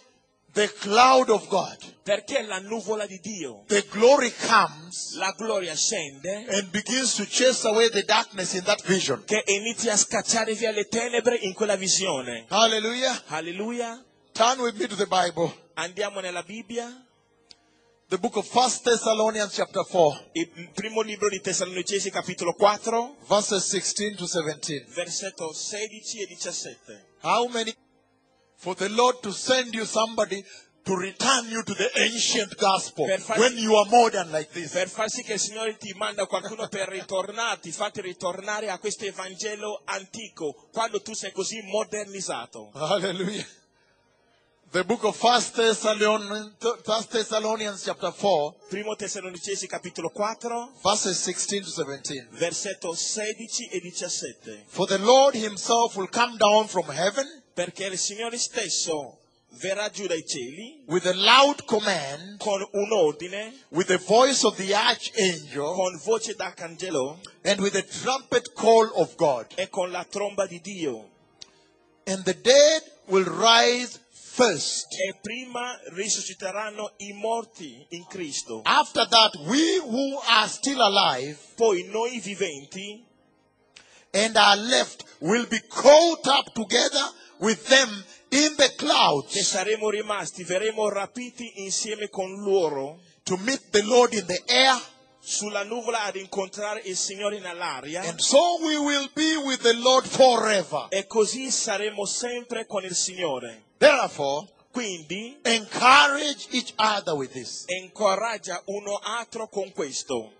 the cloud of God, Perché la nuvola di Dio, the glory comes la gloria scende, and begins to chase away the darkness in that vision. che inizia a scacciare via le tenebre in quella visione. Hallelujah. Alleluia. Turn with me to the Bible. Andiamo nella Bibbia, The book of First Thessalonians chapter four, il primo libro di Tessalonicesi capitolo quattro, verses sixteen to seventeen. versetto sedici e diciassette. How many? For the Lord to send you somebody to return you to the ancient gospel Per farsi- when you are modern like this. Per far sì che il Signore ti manda qualcuno per ritornarti, fatti ritornare a questo Evangelo antico, quando tu sei così modernizzato. Hallelujah. The book of First Thessalonians, First Thessalonians chapter four, Primo Tessalonicesi capitolo quattro, verses sixteen to seventeen. versetto sedici e diciassette. For the Lord himself will come down from heaven Perché il Signore stesso verrà giù dai cieli with a loud command, con un ordine, with the voice of the archangel, con voce d'arcangelo and with the trumpet call of God. e con la tromba di Dio. And the dead will rise first. E prima risusciteranno i morti in Cristo. After that, we who are still alive Poi noi viventi and are left will be caught up together with them in the che clouds saremo rimasti, verremo rapiti insieme con loro to meet the Lord in the air. sulla nuvola ad incontrare il Signore nell'aria. And so we will be with the Lord forever. E così saremo sempre con il Signore. Therefore, Quindi encourage each other with this. incoraggia uno altro con questo.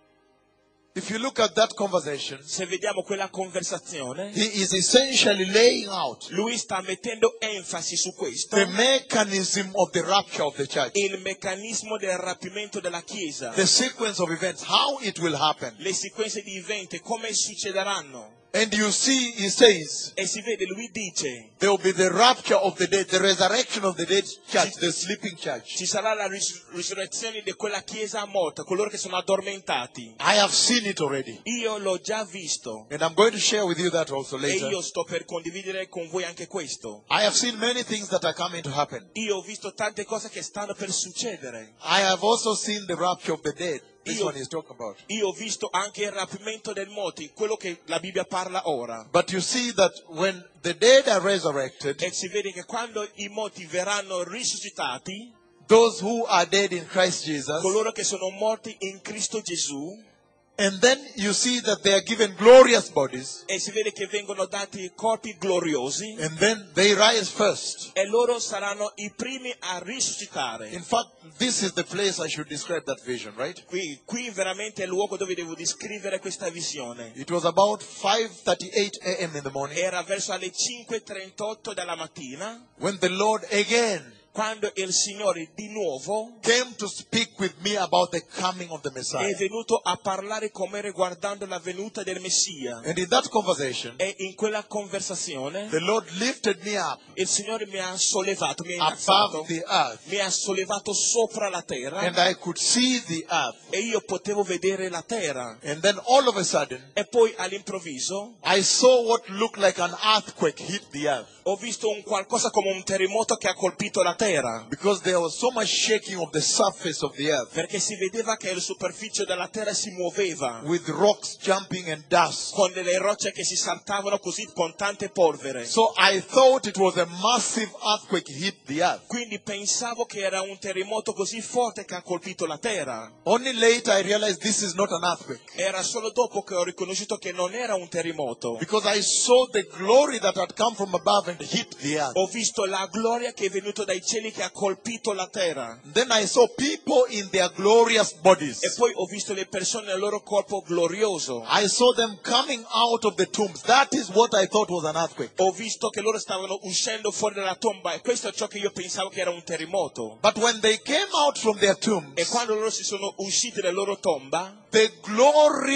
If you look at that conversation, Se vediamo quella conversazione, he is essentially laying out lui sta mettendo enfasi su questo, the mechanism of the rapture of the church, il meccanismo del rapimento della Chiesa, the sequence of events, how it will happen. le sequenze di eventi, come succederanno. And you see, he says, E si vede, lui dice, there will be the rapture of the dead, the resurrection of the dead church, the sleeping church. ci sarà la ris- risurrezione di quella Chiesa morta, coloro che sono addormentati. I have seen it already. Io l'ho già visto And I'm going to share with you that also e later. io sto per condividere con voi anche questo. I have seen many things that are coming to happen. Io ho visto tante cose che stanno per succedere. I have also seen the rapture of the dead. This Io- one is talking about. Io ho visto anche il rapimento dei morti, quello che la Bibbia parla ora. But you see that when the dead are resurrected, E si vede che quando i morti verranno risuscitati, those who are dead in Christ Jesus, coloro che sono morti in Cristo Gesù, and then you see that they are given glorious bodies, e si vede che vengono dati corpi gloriosi, and then they rise first. e loro saranno i primi a risuscitare. In fact, this is the place I should describe that vision, right? Qui, qui veramente è il luogo dove devo descrivere questa visione. It was about five thirty-eight a.m. in the morning Era verso alle cinque e trentotto della mattina, when the Lord again quando il Signore di nuovo came to speak with me about the coming of the è Messiah. venuto a parlare con me riguardando la venuta del Messia. And in that conversation, E in quella conversazione the Lord lifted me up il Signore mi ha sollevato, mi ha above innalzato, the earth, mi ha sollevato sopra la terra and I could see the earth. e io potevo vedere la terra. And then all of a sudden, E poi all'improvviso I saw what looked like an earthquake hit the earth, ho visto un qualcosa come un terremoto che ha colpito la terra, because there was so much shaking of the surface of the earth, perché si vedeva che la superficie della terra si muoveva with rocks jumping and dust. con delle rocce che si saltavano così con tante polvere. So I thought it was a massive earthquake hit the earth. Quindi pensavo che era un terremoto così forte che ha colpito la terra. Only later I realized this is not an earthquake, Era solo dopo che ho riconosciuto che non era un terremoto. because I saw the glory that had come from above and hit the earth. Ho visto la gloria che è venuta dai cieli che ha colpito la terra. Then I saw people in their glorious E bodies. poi ho visto le persone nel loro corpo glorioso. I saw them coming out of the tombs. That is what I thought was an earthquake. Ho visto che loro stavano uscendo fuori dalla tomba e questo è ciò che io pensavo che era un terremoto. But when they came out from their tombs, E quando loro si sono usciti dalla loro tomba, the glory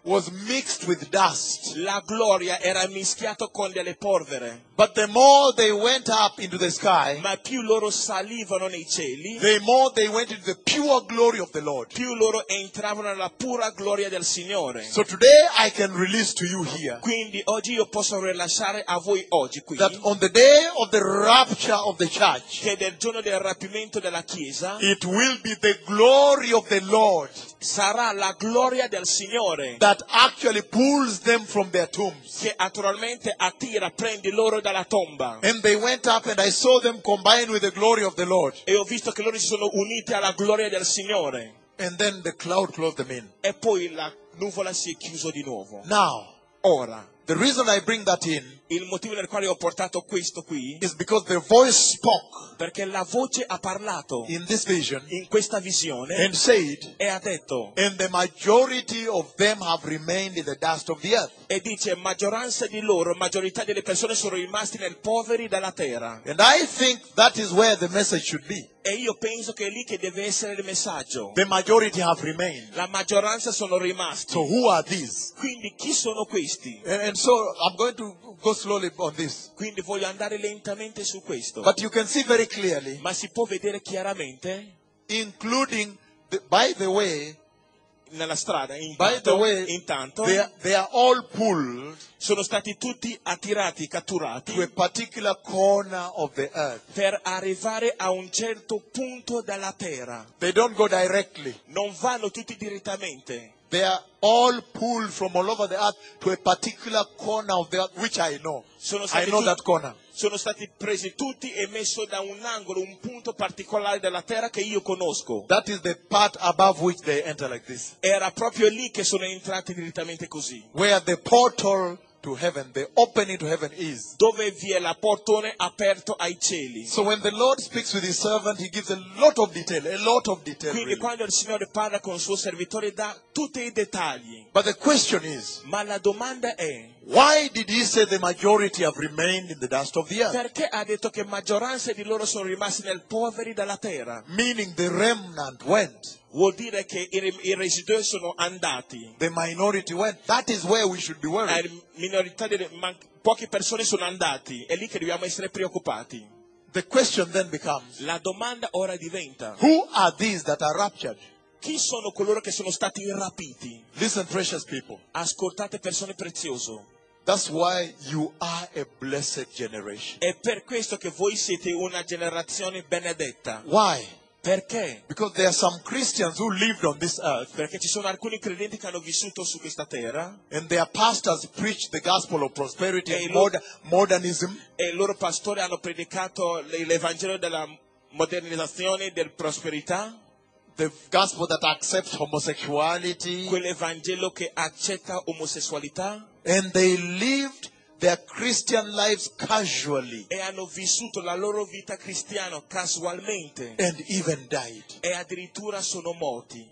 was mixed with dust. La gloria era mischiato con delle polvere. But the more they went up into the sky, Ma più loro salivano nei cieli, the more they went into the pure glory of the Lord. più loro entravano nella pura gloria del Signore. So today I can release to you here Quindi oggi io posso rilasciare a voi oggi qui that on the day of the rapture of the church, che del giorno del rapimento della Chiesa it will be the glory of the Lord sarà la gloria del Signore that actually pulls them from their tombs. che naturalmente attira, prende loro dalla tomba. And they went up and I saw them combined with the glory of the Lord. E ho visto che loro si sono uniti alla gloria del Signore. And then the cloud closed them in. E poi la nuvola si è chiusa di nuovo. Now, Ora, the reason I bring that in il motivo nel quale ho portato questo qui, is because the voice spoke perché la voce ha parlato in this vision in questa visione and said, e ha detto, and the majority of them have remained in the dust of the earth. e dice, maggioranza di loro, maggiorità delle persone sono rimasti nel poveri della terra. And I think that is where the message should be. E io penso che è lì che deve essere il messaggio. The majority have remained. La maggioranza sono rimasti. So who are these? Quindi chi sono questi? And, and so I'm going to go slowly on this. Quindi voglio andare lentamente su questo. But you can see very clearly, Ma si può vedere chiaramente including, the, by the way, nella strada, by the intanto, way, intanto they are, they are all pulled sono stati tutti attirati, catturati to a particular corner of the earth. per arrivare a un certo punto della terra. They don't go directly. Non vanno tutti direttamente. They are all pulled from all over the earth to a particular corner of the earth, which I know. Sono I stati, know tutti, that corner. sono stati presi tutti e messi da un angolo, un punto particolare della terra che io conosco. That is the part above which they enter like this. Era proprio lì che sono entrati direttamente così. Where the portal to heaven, the opening to heaven is. Dove vi è la portone aperto ai cieli. So when the Lord speaks with his servant, he gives a lot of detail, a lot of detail. Quindi Really. quando il Signore parla con il suo servitore dà tutti i dettagli. But the question is, Ma la domanda è, why did he say the majority have remained in the dust of the earth? perché ha detto che maggioranza di loro sono rimasti nel poveri della terra? Meaning the remnant went. Vuol dire che i, i residui sono andati. The minority went. That is where we should be La worried. minorità delle, ma, poche persone sono andati. È lì che dobbiamo essere preoccupati. The question then becomes, La domanda ora diventa, who are these that are raptured? chi sono coloro che sono stati rapiti? Listen, precious people. Ascoltate persone preziose. That's why you are a blessed generation. È per questo che voi siete una generazione benedetta. Why? Perché? Because there are some Christians who lived on this earth Perché ci sono alcuni credenti che hanno vissuto su questa terra and their pastors preached the gospel of prosperity Hey, and look. moder- modernism. e i loro pastori hanno predicato l- l'Evangelo della modernizzazione e della prosperità, The gospel that accepts homosexuality. quell'Evangelo che accetta omosessualità, And they lived their Christian lives casually e hanno vissuto la loro vita cristiana casualmente and even died. e addirittura sono morti.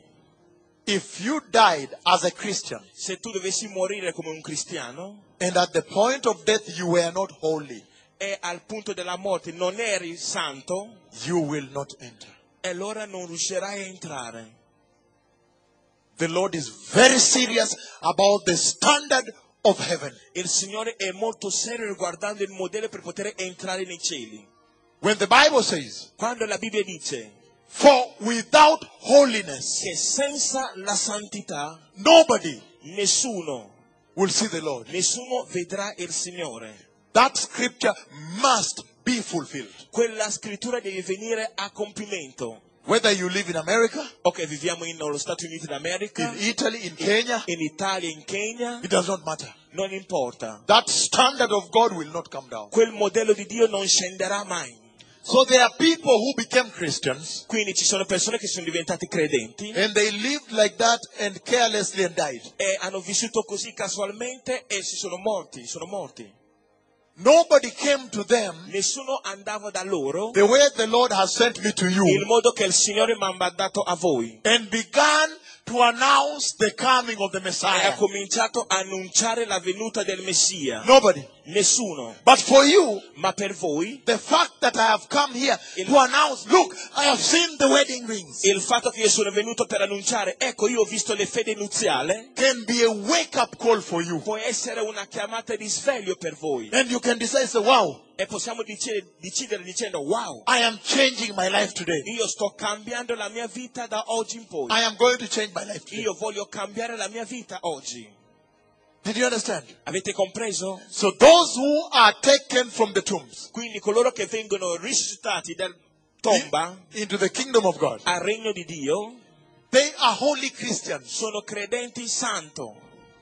If you died as a Christian Se tu dovessi morire come un cristiano and at the point of death you were not holy, e al punto della morte non eri santo, you will not enter. e allora non riuscirai a entrare. The Lord is very serious about the standard of heaven. Il Signore è molto serio riguardando il modello per poter entrare nei cieli. When the Bible says, Quando la Bibbia dice for without holiness, che senza la santità nobody nessuno, will see the Lord. nessuno vedrà il Signore. That scripture must be fulfilled. Quella scrittura deve venire a compimento. Whether you live in America, Ok, viviamo in- negli Stati Uniti d'America, in Italy, in Kenya, in Italia, in Kenya, it does not matter. non importa. That standard of God will not come down. Quel modello di Dio non scenderà mai. So there are people who became Christians Quindi ci sono persone che sono diventati credenti and they lived like that and carelessly and died. e hanno vissuto così casualmente e si sono morti, sono morti. Nobody came to them Nessuno andava da loro the way the Lord has sent me to il you modo che il Signore mi ha mandato a voi and began to announce the coming of the e ha Messiah. cominciato a annunciare la venuta del Messia. Nobody. Nessuno. But for you, Ma per voi, the fact that I have come here Il- to announce, look, I have seen the wedding rings, il fatto che io sono venuto per annunciare, ecco, io ho visto le fedi nuziali, can be a wake-up call for you. può essere una chiamata di sveglio per voi. And you can decide, say, wow, E possiamo decidere, decidere dicendo, wow, I am changing my life today. io sto cambiando la mia vita da oggi in poi. I am going to change my life today. Io voglio cambiare la mia vita oggi. Did you understand? Avete compreso? So those who are taken from the tombs Quindi coloro che vengono risuscitati dal tomba into the kingdom of God, al regno di Dio they are holy Christians. sono credenti santo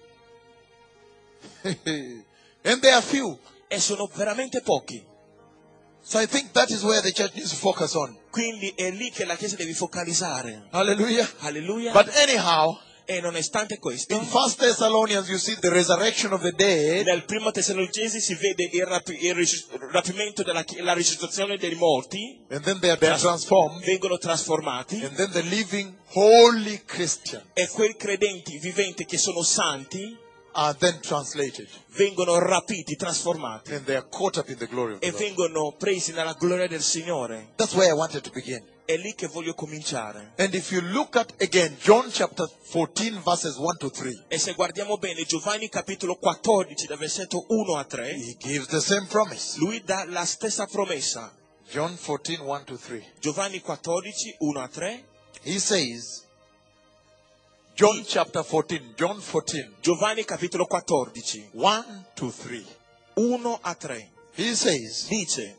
And they are few. e sono veramente pochi. So I think that is where the church needs to focus on. Quindi è lì che la Chiesa deve focalizzare. Hallelujah. Alleluia. But anyhow, E nonostante questo, in First Thessalonians you see the resurrection of the dead, nel primo Tessalonicesi si vede il, rapi- il ris- rapimento della chi- la risuscitazione dei morti, and then they are, they are transformed, vengono trasformati, and then the living holy Christian e quei credenti viventi che sono santi are then translated, vengono rapiti, trasformati and they are caught up in the glory of the e Lord. vengono presi nella gloria del Signore. That's where I wanted to begin. È lì che voglio cominciare. And if you look at again John chapter fourteen verses one to three, E se guardiamo bene Giovanni capitolo quattordici dal versetto uno a tre, he gives the same promise. lui dà la stessa promessa. John fourteen one to three. Giovanni quattordici uno a tre, He says, John chapter fourteen, John fourteen, Giovanni capitolo quattordici one to three. uno a tre, He says, dice: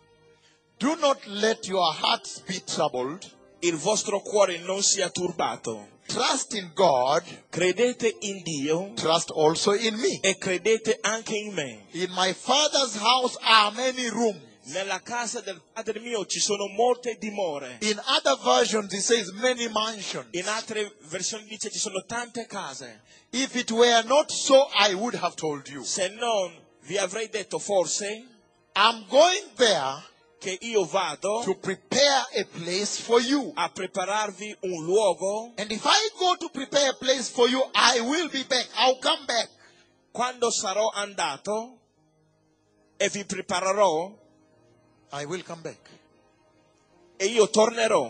do not let your hearts be troubled. il vostro cuore non sia turbato. Trust in God. Credete in Dio Trust also in me. e credete anche in me. In my Father's house are many rooms. Nella casa del Padre mio ci sono molte dimore. In other versions, it says many mansions. In altre versioni dice ci sono tante case. If it were not so, I would have told you. Se non vi avrei detto forse I'm going there che io vado to prepare a place for you. a prepararvi un luogo. And if I go to prepare a place for you, I will be back. I'll come back. Quando sarò andato e vi preparerò, I will come back. e io tornerò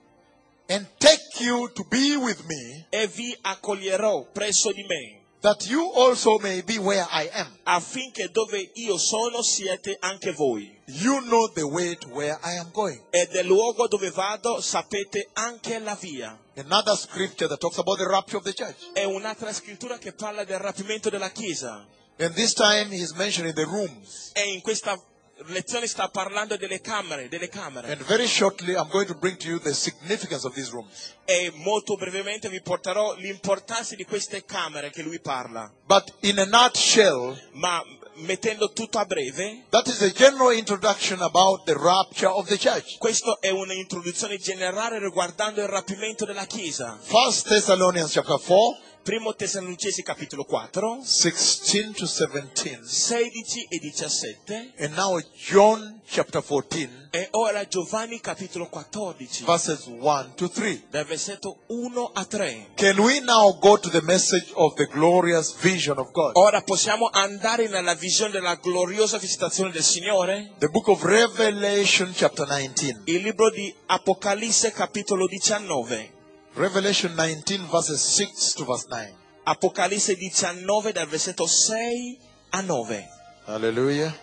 And take you to be with me, e vi accoglierò presso di me, that you also may be where I am. affinché dove io sono siete anche voi. You know the way to where I am going. E del luogo dove vado sapete anche la via. Another scripture that talks about the rapture of the church. È un'altra scrittura che parla del rapimento della Chiesa. And this time he's mentioning the rooms. E in questa lezione sta parlando delle camere, delle camere. And very shortly I'm going to bring to you the significance of these rooms. E molto brevemente vi porterò l'importanza di queste camere che lui parla. But in a nutshell, Ma mettendo tutto a breve, that is a general introduction about the rapture of the church. questa è un'introduzione generale riguardando il rapimento della Chiesa. First Thessalonians chapter four, Primo Tessalonicesi capitolo quattro, sixteen to seventeen. sedici e diciassette, And now John chapter fourteen, e ora Giovanni capitolo quattordici, verses one to three. dal versetto uno a tre. Can we now go to the message of the glorious vision of God? Ora possiamo andare nella visione della gloriosa visitazione del Signore? The book of Revelation chapter nineteen. Il libro di Apocalisse capitolo diciannove. Revelation nineteen verses six to verse nine. Apocalisse diciannove dal versetto sei a nove. Hallelujah.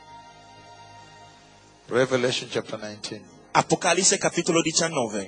Revelation chapter nineteen. Apocalisse capitolo diciannove.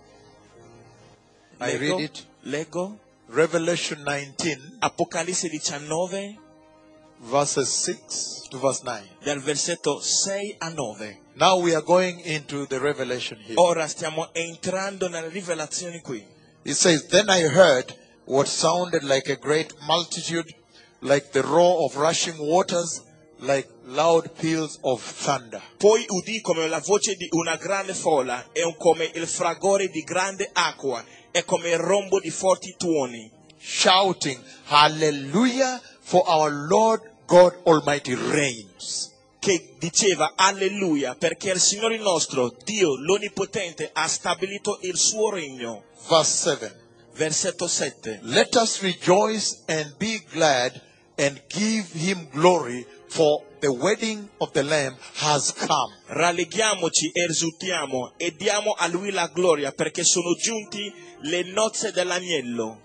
I read it. Leggo. Revelation nineteen Apocalisse diciannove verses six to verse nine. dal versetto sei a nove. Now we are going into the revelation here. Ora stiamo entrando nelle rivelazioni qui. It says, then I heard what sounded like a great multitude, like the roar of rushing waters, like loud peals of thunder. Poi udì come la voce di una grande folla e un come il fragore di grande acqua e come il rombo di forti tuoni, Shouting, Hallelujah, for our Lord God Almighty reigns. che diceva alleluia perché il Signore nostro, Dio l'Onnipotente, ha stabilito il suo regno. Verse seven. Versetto sette. Let us rejoice and be glad and give him glory, for the wedding of the Lamb has come. Ralleghiamoci e esultiamo e diamo a lui la gloria, perché sono giunti le nozze dell'agnello.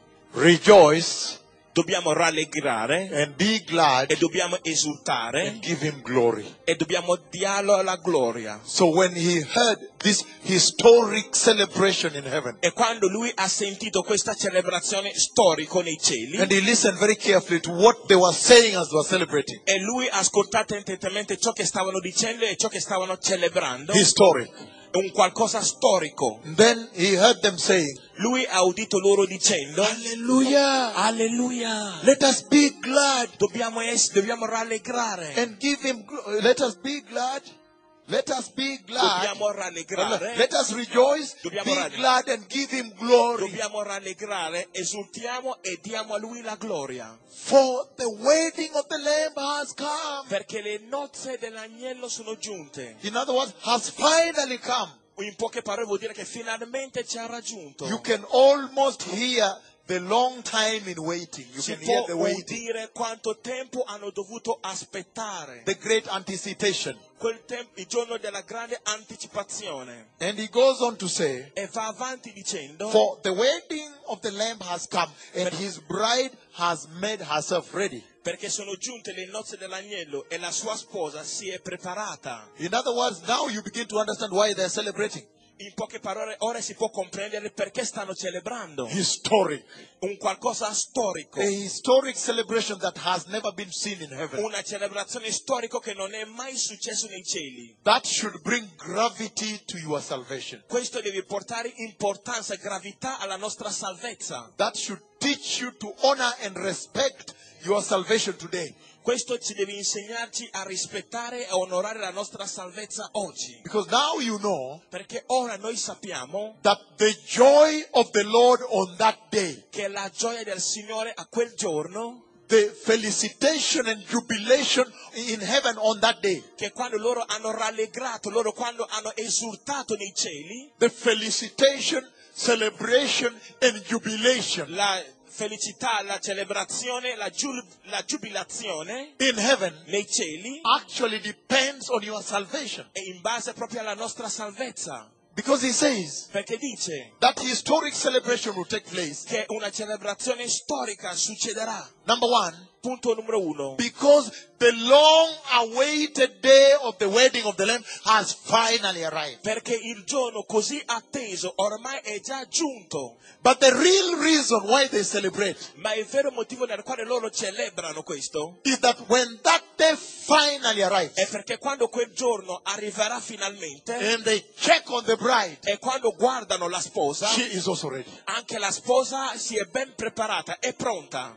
Rejoice Dobbiamo rallegrare and be glad e dobbiamo esultare and give him glory. e dobbiamo darlo la gloria. So when he heard this historic celebration in heaven, E quando lui ha sentito questa celebrazione storica nei cieli, and he listened very carefully to what they were saying as they were celebrating, e lui ha ascoltato attentamente ciò che stavano dicendo e ciò che stavano celebrando, historic. un qualcosa storico. And then he heard them saying, Lui ha udito loro dicendo: Hallelujah! Alleluia! Let us be glad Dobbiamo, es- dobbiamo rallegrare. and give him gl- let us be glad. Let us be glad. Dobbiamo rallegrare. Let us rejoice, Dobbiamo be rallegrare. glad and give him glory. Dobbiamo rallegrare, esultiamo e diamo a lui la gloria. For the wedding of the Lamb has come. Perché le nozze dell'agnello sono giunte. In other words, has finally come. In poche parole vuol dire che finalmente ci ha raggiunto. You can almost hear the long time in waiting. You Si can hear può the waiting. udire quanto tempo hanno dovuto aspettare. The great anticipation. Quel tempo, il giorno della grande anticipazione. And he goes on to say, E va avanti dicendo: for the wedding of the Lamb has come, and his bride has made herself ready. perché sono giunte le nozze dell'agnello e la sua sposa si è preparata. In other words, now you begin to understand why they're celebrating. In poche parole, ora si può comprendere perché stanno celebrando. Historic. Un qualcosa storico. A historic celebration that has never been seen in heaven. Una celebrazione storica che non è mai successo nei cieli. That should bring gravity to your salvation. Questo deve portare importanza e gravità alla nostra salvezza. That should teach you to honor and respect your salvation today. Questo ci deve insegnarci a rispettare e onorare la nostra salvezza oggi. Because now you know Perché ora noi sappiamo that the joy of the Lord on that day, che la gioia del Signore a quel giorno, the felicitation and jubilation in heaven on that day, che quando loro hanno rallegrato, loro quando hanno esultato nei cieli, the felicitation, celebration and jubilation la felicità, la celebrazione, la, giu- la giubilazione in heaven nei cieli actually depends on your salvation. è in base proprio alla nostra salvezza. Because he says Perché dice that historic celebration will take place. che una celebrazione storica succederà. Number one, Punto numero uno. because the long-awaited day of the wedding of the Lamb has finally arrived. Perché il giorno così atteso ormai è già giunto. But the real reason why they celebrate Ma il vero motivo nel quale loro celebrano questo is that when that day finally arrives è perché quando quel giorno arriverà finalmente and they check on the bride, e quando guardano la sposa, she is also ready. anche la sposa si è ben preparata, è pronta.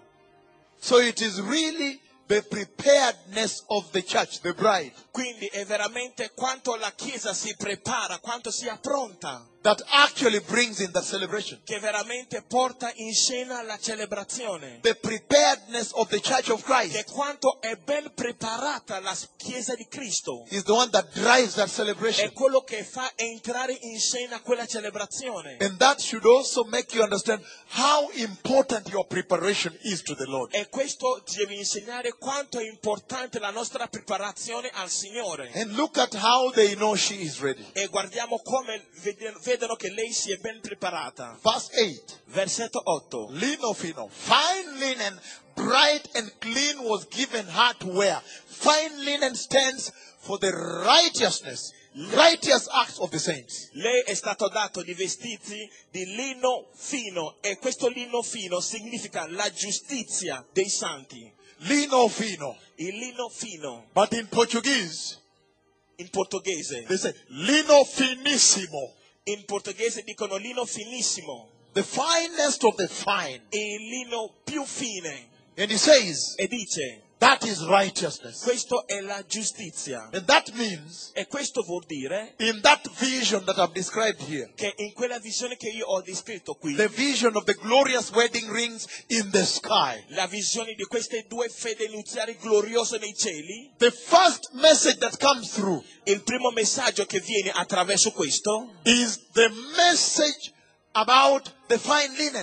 So it is really the preparedness of the church, the bride, Quindi è veramente quanto la Chiesa si prepara, quanto sia pronta, that actually brings in that celebration. che veramente porta in scena la celebrazione. The preparedness of the church of Che Christ quanto è ben preparata la Chiesa di Cristo is the one that drives that celebration. è quello che fa entrare in scena quella celebrazione. And that should also make you understand how important your preparation is to the Lord. E questo ci deve insegnare quanto è importante la nostra preparazione al Signore. And look at how they know she is ready. E guardiamo come vede- vedono che lei si è ben preparata. Verse eight. Versetto otto. Lino fino, fine linen, bright and clean was given her to wear. Fine linen stands for the righteousness, righteous acts of the saints. Lei è stato dato di vestiti di lino fino e questo lino fino significa la giustizia dei santi. Lino fino. Il lino fino, But in Portuguese, in portoghese. they say lino finissimo. In portoghese dicono lino finissimo, The finest of the fine. il lino più fine. And he says, E dice, that is righteousness. questo è la giustizia. And that means, E questo vuol dire in that vision that I've described here, che in quella visione che io ho descritto qui, the vision of the glorious wedding rings in the sky, la visione di queste due fede nuziali gloriose nei cieli, the first message that comes through il primo messaggio che viene attraverso questo is the message about the fine linen.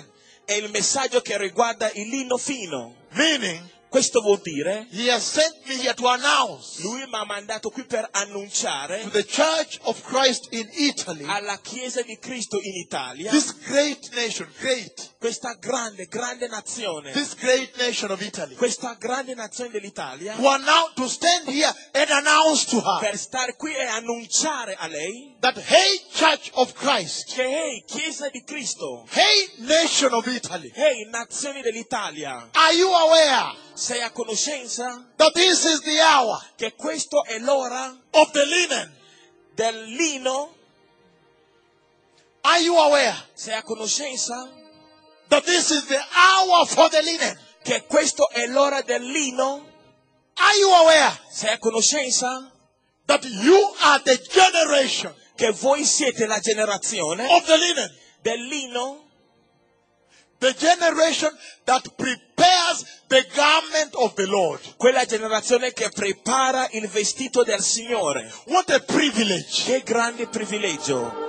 è il messaggio che riguarda il lino fino. Meaning, Questo vuol dire, he has sent me here to announce lui mi ha mandato qui per annunciare to the Church of Christ in Italy, alla Chiesa di Cristo in Italia, this great nation, great, questa grande, grande nazione, this great nation of Italy, questa grande nazione dell'Italia, to announce, to stand here and announce to her per stare qui e annunciare a lei that, hey, Church of Christ, che, ehi, Chiesa di Cristo, hey, nation of Italy, ehi, nazioni dell'Italia, are you aware sei a conoscenza that this is the hour che questo è l'ora of the linen? del lino? Are you aware Sei a conoscenza that this is the hour for the linen? che questo è l'ora del lino? Are you aware Sei a conoscenza that you are the generation che voi siete la generazione of the linen? del lino? The generation that prepares the garment of the Lord. Quella generazione che prepara il vestito del Signore. What a privilege. Che grande privilegio.